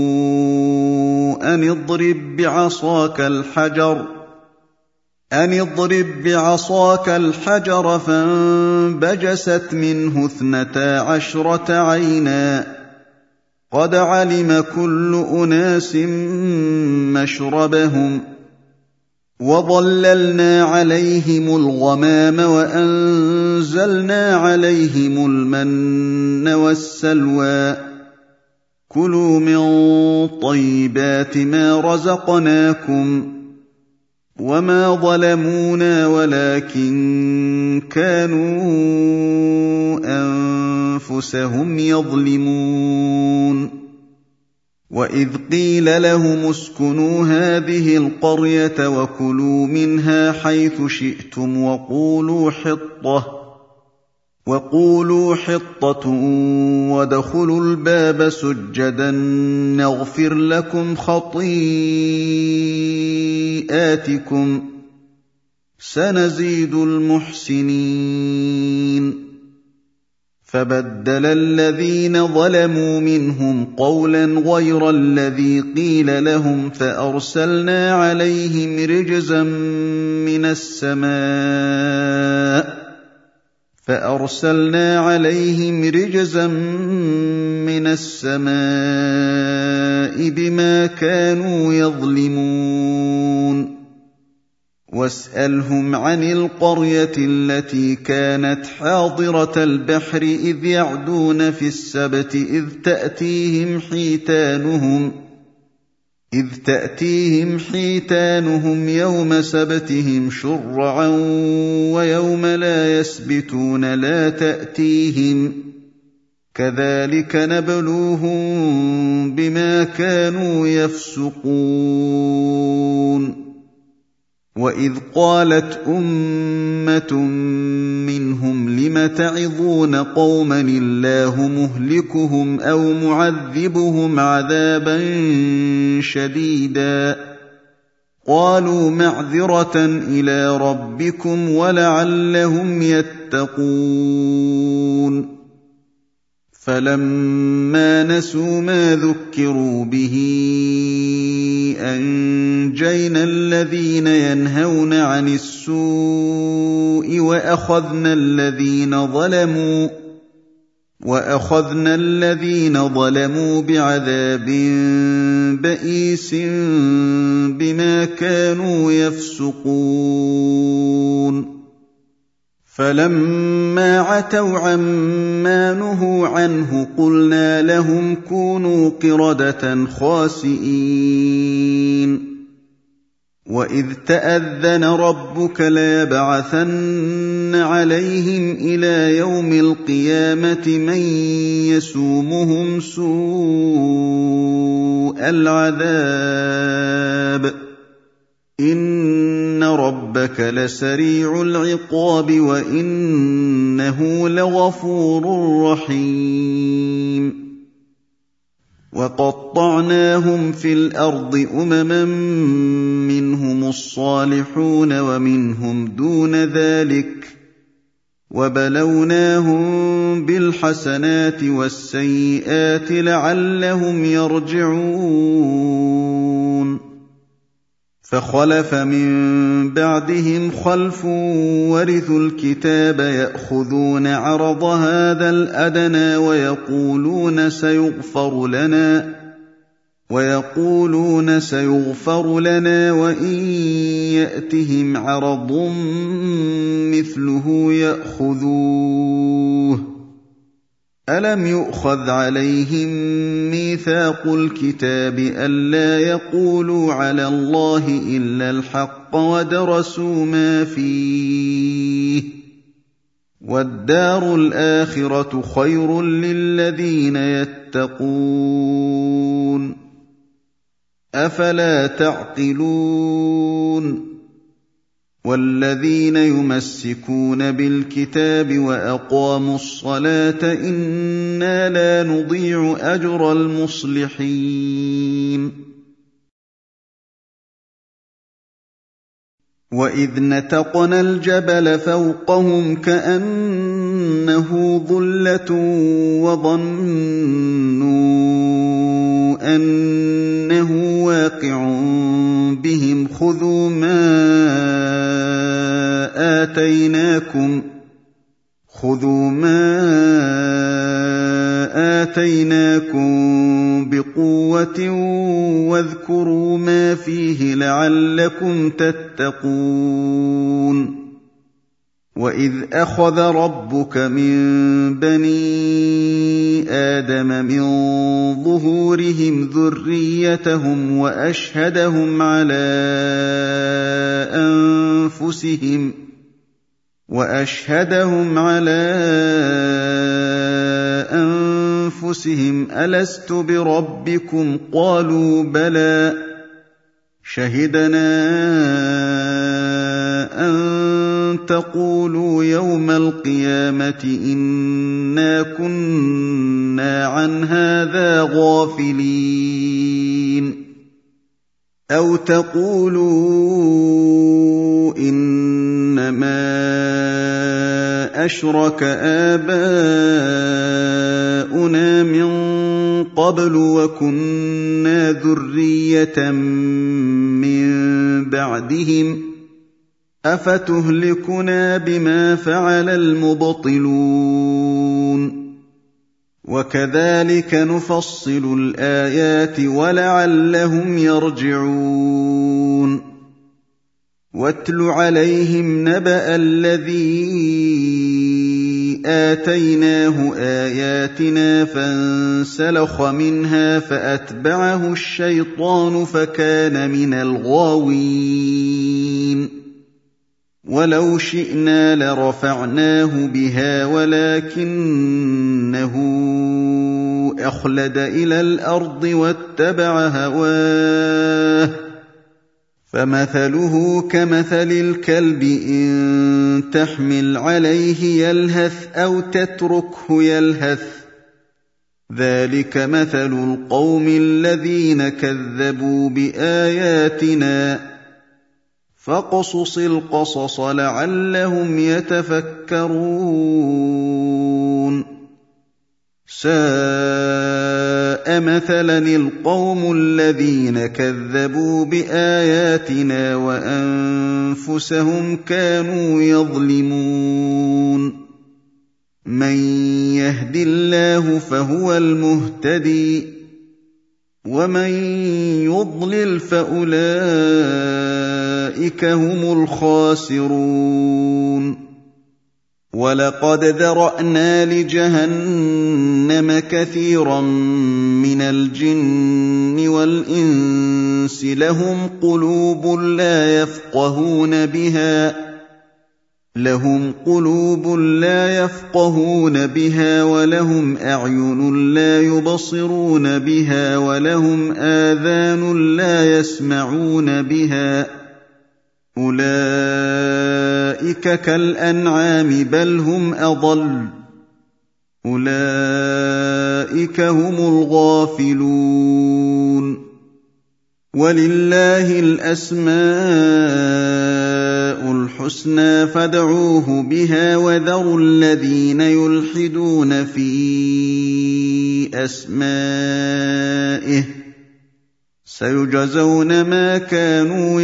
أَنِ اضْرِب بِّعَصَاكَ الْحَجَرَ أَنِ اضْرِب بِّعَصَاكَ الْحَجَرَ فَانبَجَسَتْ مِنْهُ اثْنَتَا عَشْرَةَ عَيْنًا قَدْ عَلِمَ كُلُّ أُنَاسٍ مَّشْرَبَهُمْ وَظَلَّلْنَا عَلَيْهِمُ الْغَمَامَ وَأَنزَلْنَا عَلَيْهِمُ الْمَنَّ وَالسَّلْوَىٰ كُلُوا مِن طَيِّبَاتِ مَا رَزَقْنَاكُمْ وَمَا ظَلَمُونَا وَلَٰكِن كَانُوا أَنفُسَهُمْ يَظْلِمُونَ وَإِذْ قِيلَ لَهُمُ اسْكُنُوا هَٰذِهِ الْقَرْيَةَ وَكُلُوا مِنْهَا حَيْثُ شِئْتُمْ وَقُولُوا حِطَّةٌ وَقُولُوا حِطَّةٌ وَادْخُلُوا الْبَابَ سُجَّدًا نَّغْفِرْ لَكُمْ خَطِيئَاتِكُمْ سَنَزِيدُ الْمُحْسِنِينَ فَبَدَّلَ الَّذِينَ ظَلَمُوا مِنْهُمْ قَوْلًا غَيْرَ الَّذِي قِيلَ لَهُمْ فَأَرْسَلْنَا عَلَيْهِمْ رِجْزًا مِّنَ السَّمَاءِ فَأَرْسَلْنَا عَلَيْهِمْ رِجْزًا مِّنَ السَّمَاءِ بِمَا كَانُوا يَظْلِمُونَ وَاسْأَلْهُمْ عَنِ الْقَرْيَةِ الَّتِي كَانَتْ حَاضِرَةَ الْبَحْرِ إِذْ يَعْدُونَ فِي السَّبْتِ إِذْ تَأْتِيهِمْ حِيتَانُهُمْ إِذْ تَأْتِيهِمْ حِيتَانُهُمْ يَوْمَ سَبْتِهِمْ شُرَّعًا وَيَوْمَ لَا يَسْبِتُونَ لَا تَأْتِيهِمْ كَذَٰلِكَ نَبْلُوهُم بِمَا كَانُوا يَفْسُقُونَ وَإِذْ قَالَتْ أُمَّةٌ مِّنْهُمْ لِمَ تَعِظُونَ قَوْمًا اللَّهُ مُهْلِكُهُمْ أَوْ مُعَذِّبُهُمْ عَذَابًا شَدِيدًا قَالُوا مَعْذِرَةً إِلَىٰ رَبِّكُمْ وَلَعَلَّهُمْ يَتَّقُونَ فَلَمَّا نَسُوا مَا ذُكِّرُوا بِهِ أَنجَيْنَا الَّذِينَ يَنْهَوْنَ عَنِ السُّوءِ وَأَخَذْنَا الَّذِينَ ظَلَمُوا وَأَخَذْنَا الَّذِينَ ظَلَمُوا بِعَذَابٍ بَئِيسٍ بِمَا كَانُوا يَفْسُقُونَ فَلَمَّا عَتَوْا عَمَّا نُهُوا عَنْهُ قُلْنَا لَهُمْ كُونُوا قِرَدَةً خَاسِئِينَ وَإِذْ تَأَذَّنَ رَبُّكَ لَيَبْعَثَنَّ عَلَيْهِمْ إِلَىٰ يَوْمِ الْقِيَامَةِ مَن يَسُومُهُمْ سُوءَ الْعَذَابِ إِنَّ رَبَّكَ لَسَرِيعُ الْعِقَابِ وَإِنَّهُ لَغَفُورٌ رَّحِيمٌ وَقَطَّعْنَاهُمْ فِي الْأَرْضِ أُمَمًا مِّنْهُمُ الصَّالِحُونَ وَمِنْهُمْ دُونَ ذَٰلِكَ وَبَلَوْنَاهُم بِالْحَسَنَاتِ وَالسَّيِّئَاتِ لَعَلَّهُمْ يَرْجِعُونَ فَخَلَفَ مِن بَعْدِهِمْ خَلْفٌ وَرِثُوا الْكِتَابَ يَأْخُذُونَ عَرَضَ هَٰذَا الْأَدْنَىٰ وَيَقُولُونَ سَيُغْفَرُ لَنَا وَيَقُولُونَ سَيُغْفَرُ لَنَا وَإِن يَأْتِهِمْ عَرَضٌ مِّثْلُهُ يَأْخُذُوهُ أَلَمْ يُؤْخَذْ عَلَيْهِم مِّيثَاقُ الْكِتَابِ أَلَّا يَقُولُوا عَلَى اللَّهِ إِلَّا الْحَقَّ وَدَرَسُوا مَا فِيهِ ۗ وَالدَّارُ الْآخِرَةُ خَيْرٌ لِّلَّذِينَ يَتَّقُونَ أَفَلَا تَعْقِلُونَ وَالَّذِينَ يُمَسِّكُونَ بِالْكِتَابِ وَأَقَامُوا الصَّلَاةَ إِنَّا لَا نُضِيعُ أَجْرَ الْمُصْلِحِينَ وَإِذْ نَتَقْنَا الْجَبَلَ فَوْقَهُمْ كَأَنَّهُ ظُلَّةٌ وَظَنُّوا أَنَّهُ وَاقِعٌ بِهِمْ خُذُوا مَا آتَيْنَاكُمْ خُذُوا مَا آتَيْنَاكُمْ بِقُوَّةٍ وَاذْكُرُوا مَا فِيهِ لَعَلَّكُمْ تَتَّقُونَ وَإِذْ أَخَذَ رَبُّكَ مِن بَنِي آدَمَ مِن ظُهُورِهِمْ ذُرِّيَّتَهُمْ وَأَشْهَدَهُمْ عَلَىٰ أَنفُسِهِمْ وَأَشْهَدَهُمْ عَلَىٰ أَنفُسِهِمْ أَلَسْتُ بِرَبِّكُمْ ۖ قَالُوا بَلَىٰ شَهِدْنَا أَن تَقُولُوا يَوْمَ الْقِيَامَةِ إِنَّا كُنَّا عَنْ هَٰذَا غَافِلِينَ أَوْ تَقُولُوا إِنَّمَا أَشْرَكَ آبَاؤُنَا مِن قَبْلُ وَكُنَّا ذُرِّيَّةً مِّن بَعْدِهِمْ ۖ أَفَتُهْلِكُنَا بِمَا فَعَلَ الْمُبْطِلُونَ وَكَذَٰلِكَ نُفَصِّلُ الْآيَاتِ وَلَعَلَّهُمْ يَرْجِعُونَ وَاتْلُ عَلَيْهِمْ نَبَأَ الَّذِي آتَيْنَاهُ آيَاتِنَا فَانسَلَخَ مِنْهَا فَأَتْبَعَهُ الشَّيْطَانُ فَكَانَ مِنَ الْغَاوِينَ وَلَوْ شِئْنَا لَرَفَعْنَاهُ بِهَا وَلَٰكِنَّهُ أَخْلَدَ إِلَى الْأَرْضِ وَاتَّبَعَ هَوَاهُ فَمَثَلُهُ كَمَثَلِ الْكَلْبِ إِن تَحْمِلْ عَلَيْهِ يَلْهَثْ أَوْ تَتْرُكْهُ يَلْهَث ۚ ذَٰلِكَ مَثَلُ الْقَوْمِ الَّذِينَ كَذَّبُوا بِآيَاتِنَا ۚ فَاقْصُصِ الْقَصَصَ لَعَلَّهُمْ يَتَفَكَّرُونَ سَاءَ مَثَلًا الْقَوْمُ الَّذِينَ كَذَّبُوا بِآيَاتِنَا وَأَنفُسَهُمْ كَانُوا يَظْلِمُونَ مَن يَهْدِ اللَّهُ فَهُوَ الْمُهْتَدِي ۖ وَمَن يُضْلِلْ فَأُولَٰئِكَ هُمُ الْخَاسِرُونَ وَلَقَدْ ذَرَأْنَا لِجَهَنَّمَ كَثِيرًا مِّنَ الْجِنِّ وَالْإِنسِ لَهُمْ قُلُوبٌ لَّا يَفْقَهُونَ بِهَا لَهُمْ قُلُوبٌ لَّا يَفْقَهُونَ بِهَا وَلَهُمْ أَعْيُنٌ لَّا يُبْصِرُونَ بِهَا وَلَهُمْ آذَانٌ لَّا يَسْمَعُونَ بِهَا ۚ أُولَٰئِكَ كَالْأَنْعَامِ بَلْ هُمْ أَضَلُّ ۚ أُولَٰئِكَ هُمُ الْغَافِلُونَ وَلِلَّهِ الْأَسْمَاءُ الْحُسْنَىٰ فادعوه بها وذروا الذين يلحدون في أسمائه سيجزون ما كانوا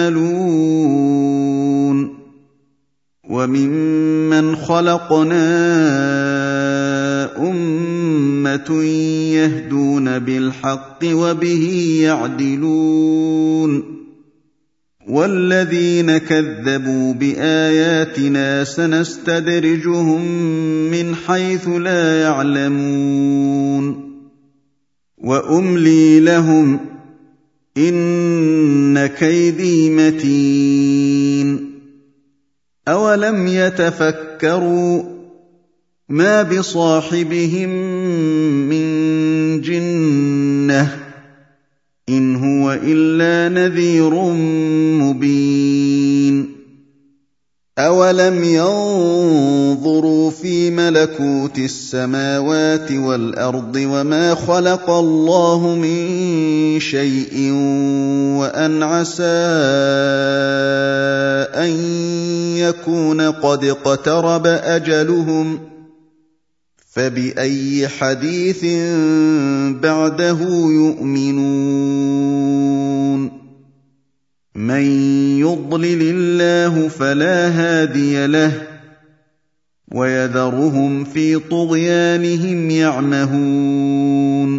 يعملون وممن خلقنا أمة يهدون بالحق وبه يعدلون والذين كذبوا بآياتنا سنستدرجهم من حيث لا يعلمون وأملي لهم إن كيدي متين أولم يتفكروا ما بصاحبهم من جنة إن هو إلا نذير مبين أولم ينظروا في ملكوت السماوات والأرض وما خلق الله من شيء وأن عسى أن يكون قد اقترب أجلهم فبأي حديث بعده يؤمنون من يضلل الله فلا هادي له ويذرهم في طغيانهم يعمهون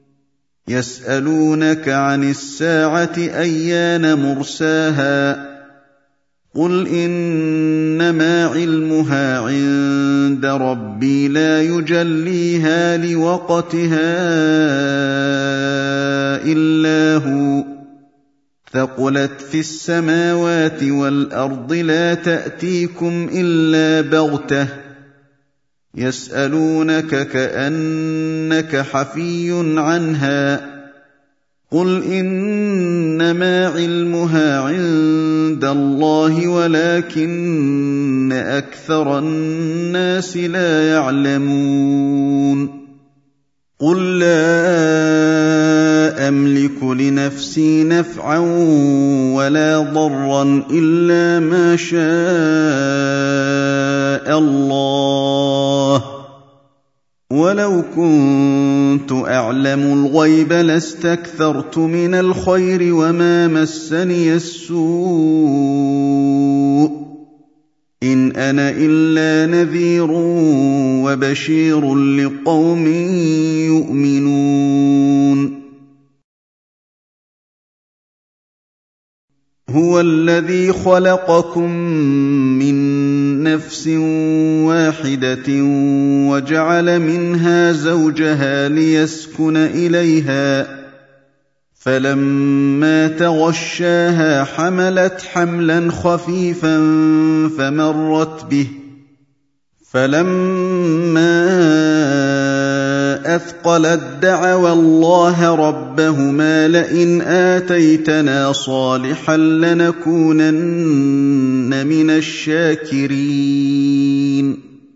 يسألونك عن الساعة أيان مرساها قل إنما علمها عند ربي لا يجليها لوقتها إلا هو ثقلت في السماوات والأرض لا تأتيكم إلا بغتة يسألونك كأنك حفي عنها قل إنما علمها عند الله ولكن أكثر الناس لا يعلمون قل لا أملك لنفسي نفعا ولا ضرا إلا ما شاء الله ولو كنت أعلم الغيب لاستكثرت من الخير وما مسني السوء إن أنا إلا نذير وبشير لقوم يؤمنون هو الذي خلقكم من نفس واحدة وجعل منها زوجها ليسكن إليها فلما تغشاها حملت حملا خفيفا فمرت به فلما أثقلت دعوا الله ربهما لئن آتيتنا صالحا لنكونن من الشاكرين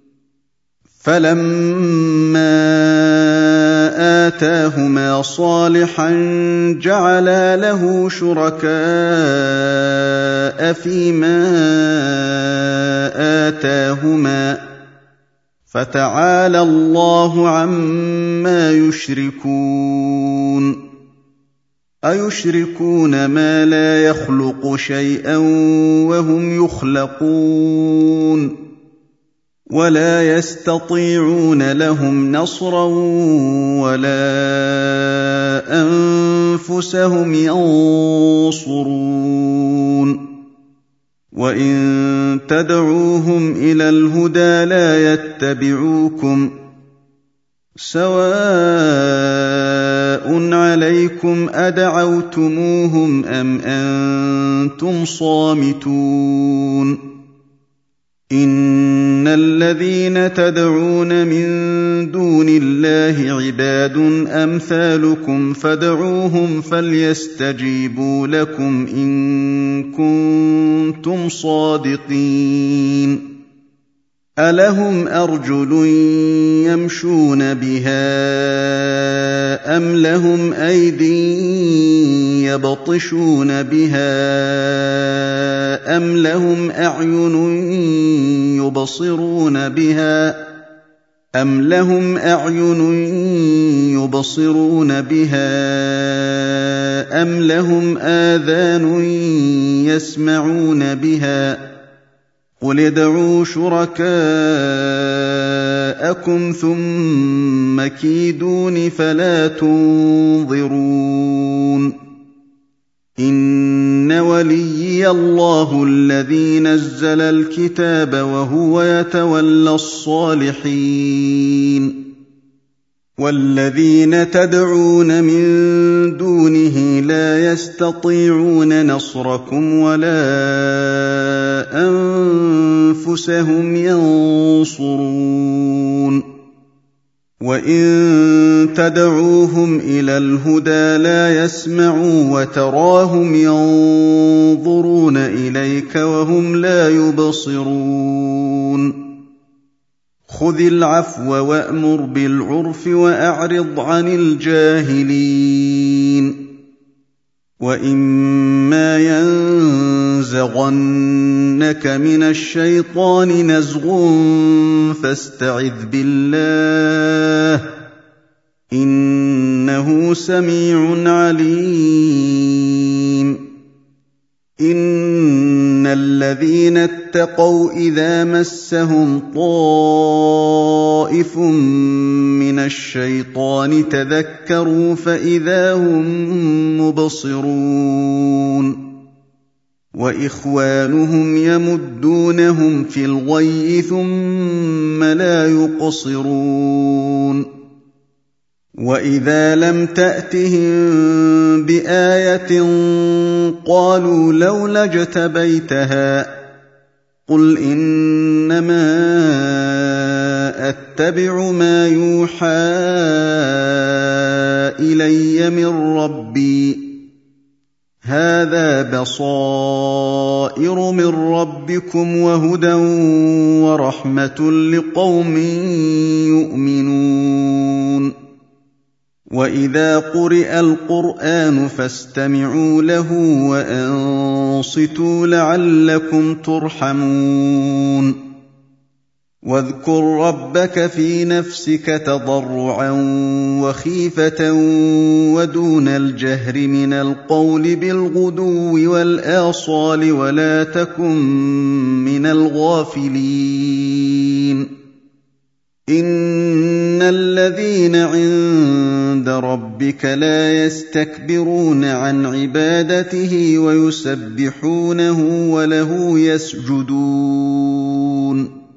فلما آتاهما صالحا جعلا له شركاء فيما آتاهما فتعالى الله عما يشركون أيشركون ما لا يخلق شيئا وهم يخلقون ولا يستطيعون لهم نصرا ولا أنفسهم ينصرون وإن تدعوهم إلى الهدى لا يتبعوكم سواء عليكم أدعوتموهم أم أنتم صامتون إن الذين تدعون من دون الله عباد أمثالكم فادعوهم فليستجيبوا لكم إن كنتم صادقين ألهم أرجل يمشون بها أم لهم أيدي يبطشون بها أَمْ لَهُمْ أَعْيُنٌ يُبْصِرُونَ بِهَا أَمْ لَهُمْ أَعْيُنٌ يُبْصِرُونَ بِهَا أَمْ لَهُمْ آذَانٌ يَسْمَعُونَ بِهَا ۖ قُلِ ادْعُوا شُرَكَاءَكُمْ ثُمَّ كِيدُونِ فَلَا تُنظِرُونِ إِنَّ وَلِيِّيَ اللَّهُ الَّذِي نَزَّلَ الْكِتَابَ وَهُوَ يَتَوَلَّى الصَّالِحِينَ وَالَّذِينَ تَدْعُونَ مِن دُونِهِ لَا يَسْتَطِيعُونَ نَصْرَكُمْ وَلَا أَنفُسَهُمْ يَنصُرُونَ وَإِن تَدْعُوهُمْ إِلَى الْهُدَىٰ لَا يَسْمَعُوا وَتَرَاهُمْ يَنظُرُونَ إِلَيْكَ وَهُمْ لَا يُبْصِرُونَ خُذِ الْعَفْوَ وَأْمُرْ بِالْعُرْفِ وَأَعْرِضْ عَنِ الْجَاهِلِينَ وَإِمَّا يَنزَغَنَّكَ مِنَ الشَّيْطَانِ نَزْغٌ فَاسْتَعِذْ بِاللَّهِ ۖ إِنَّهُ سَمِيعٌ عَلِيمٌ إِنَّ الَّذِينَ اتَّقَوْا إِذَا مَسَّهُمْ طَائِفٌ مِّنَ الشَّيْطَانِ تَذَكَّرُوا فَإِذَا هُم مُّبْصِرُونَ وَإِخْوَانُهُمْ يَمُدُّونَهُمْ فِي الْغَيِّ ثُمَّ لَا يُقْصِرُونَ وَإِذَا لَمْ تَأْتِهِم بِآيَةٍ قَالُوا لَوْلَا اجْتَبَيْتَهَا ۚ قُلْ إِنَّمَا أَتَّبِعُ مَا يُوحَىٰ إِلَيَّ مِن رَّبِّي ۚ هَٰذَا بَصَائِرُ مِن رَّبِّكُمْ وَهُدًى وَرَحْمَةٌ لِّقَوْمٍ يُؤْمِنُونَ وَإِذَا قُرِئَ الْقُرْآنُ فَاسْتَمِعُوا لَهُ وَأَنصِتُوا لَعَلَّكُمْ تُرْحَمُونَ وَاذْكُر رَّبَّكَ فِي نَفْسِكَ تَضَرُّعًا وَخِيفَةً وَدُونَ الْجَهْرِ مِنَ الْقَوْلِ بِالْغُدُوِّ وَالْآصَالِ وَلَا تَكُن مِّنَ الْغَافِلِينَ إِنَّ الَّذِينَ عِندَ رَبِّكَ لَا يَسْتَكْبِرُونَ عَنْ عِبَادَتِهِ وَيُسَبِّحُونَهُ وَلَهُ يَسْجُدُونَ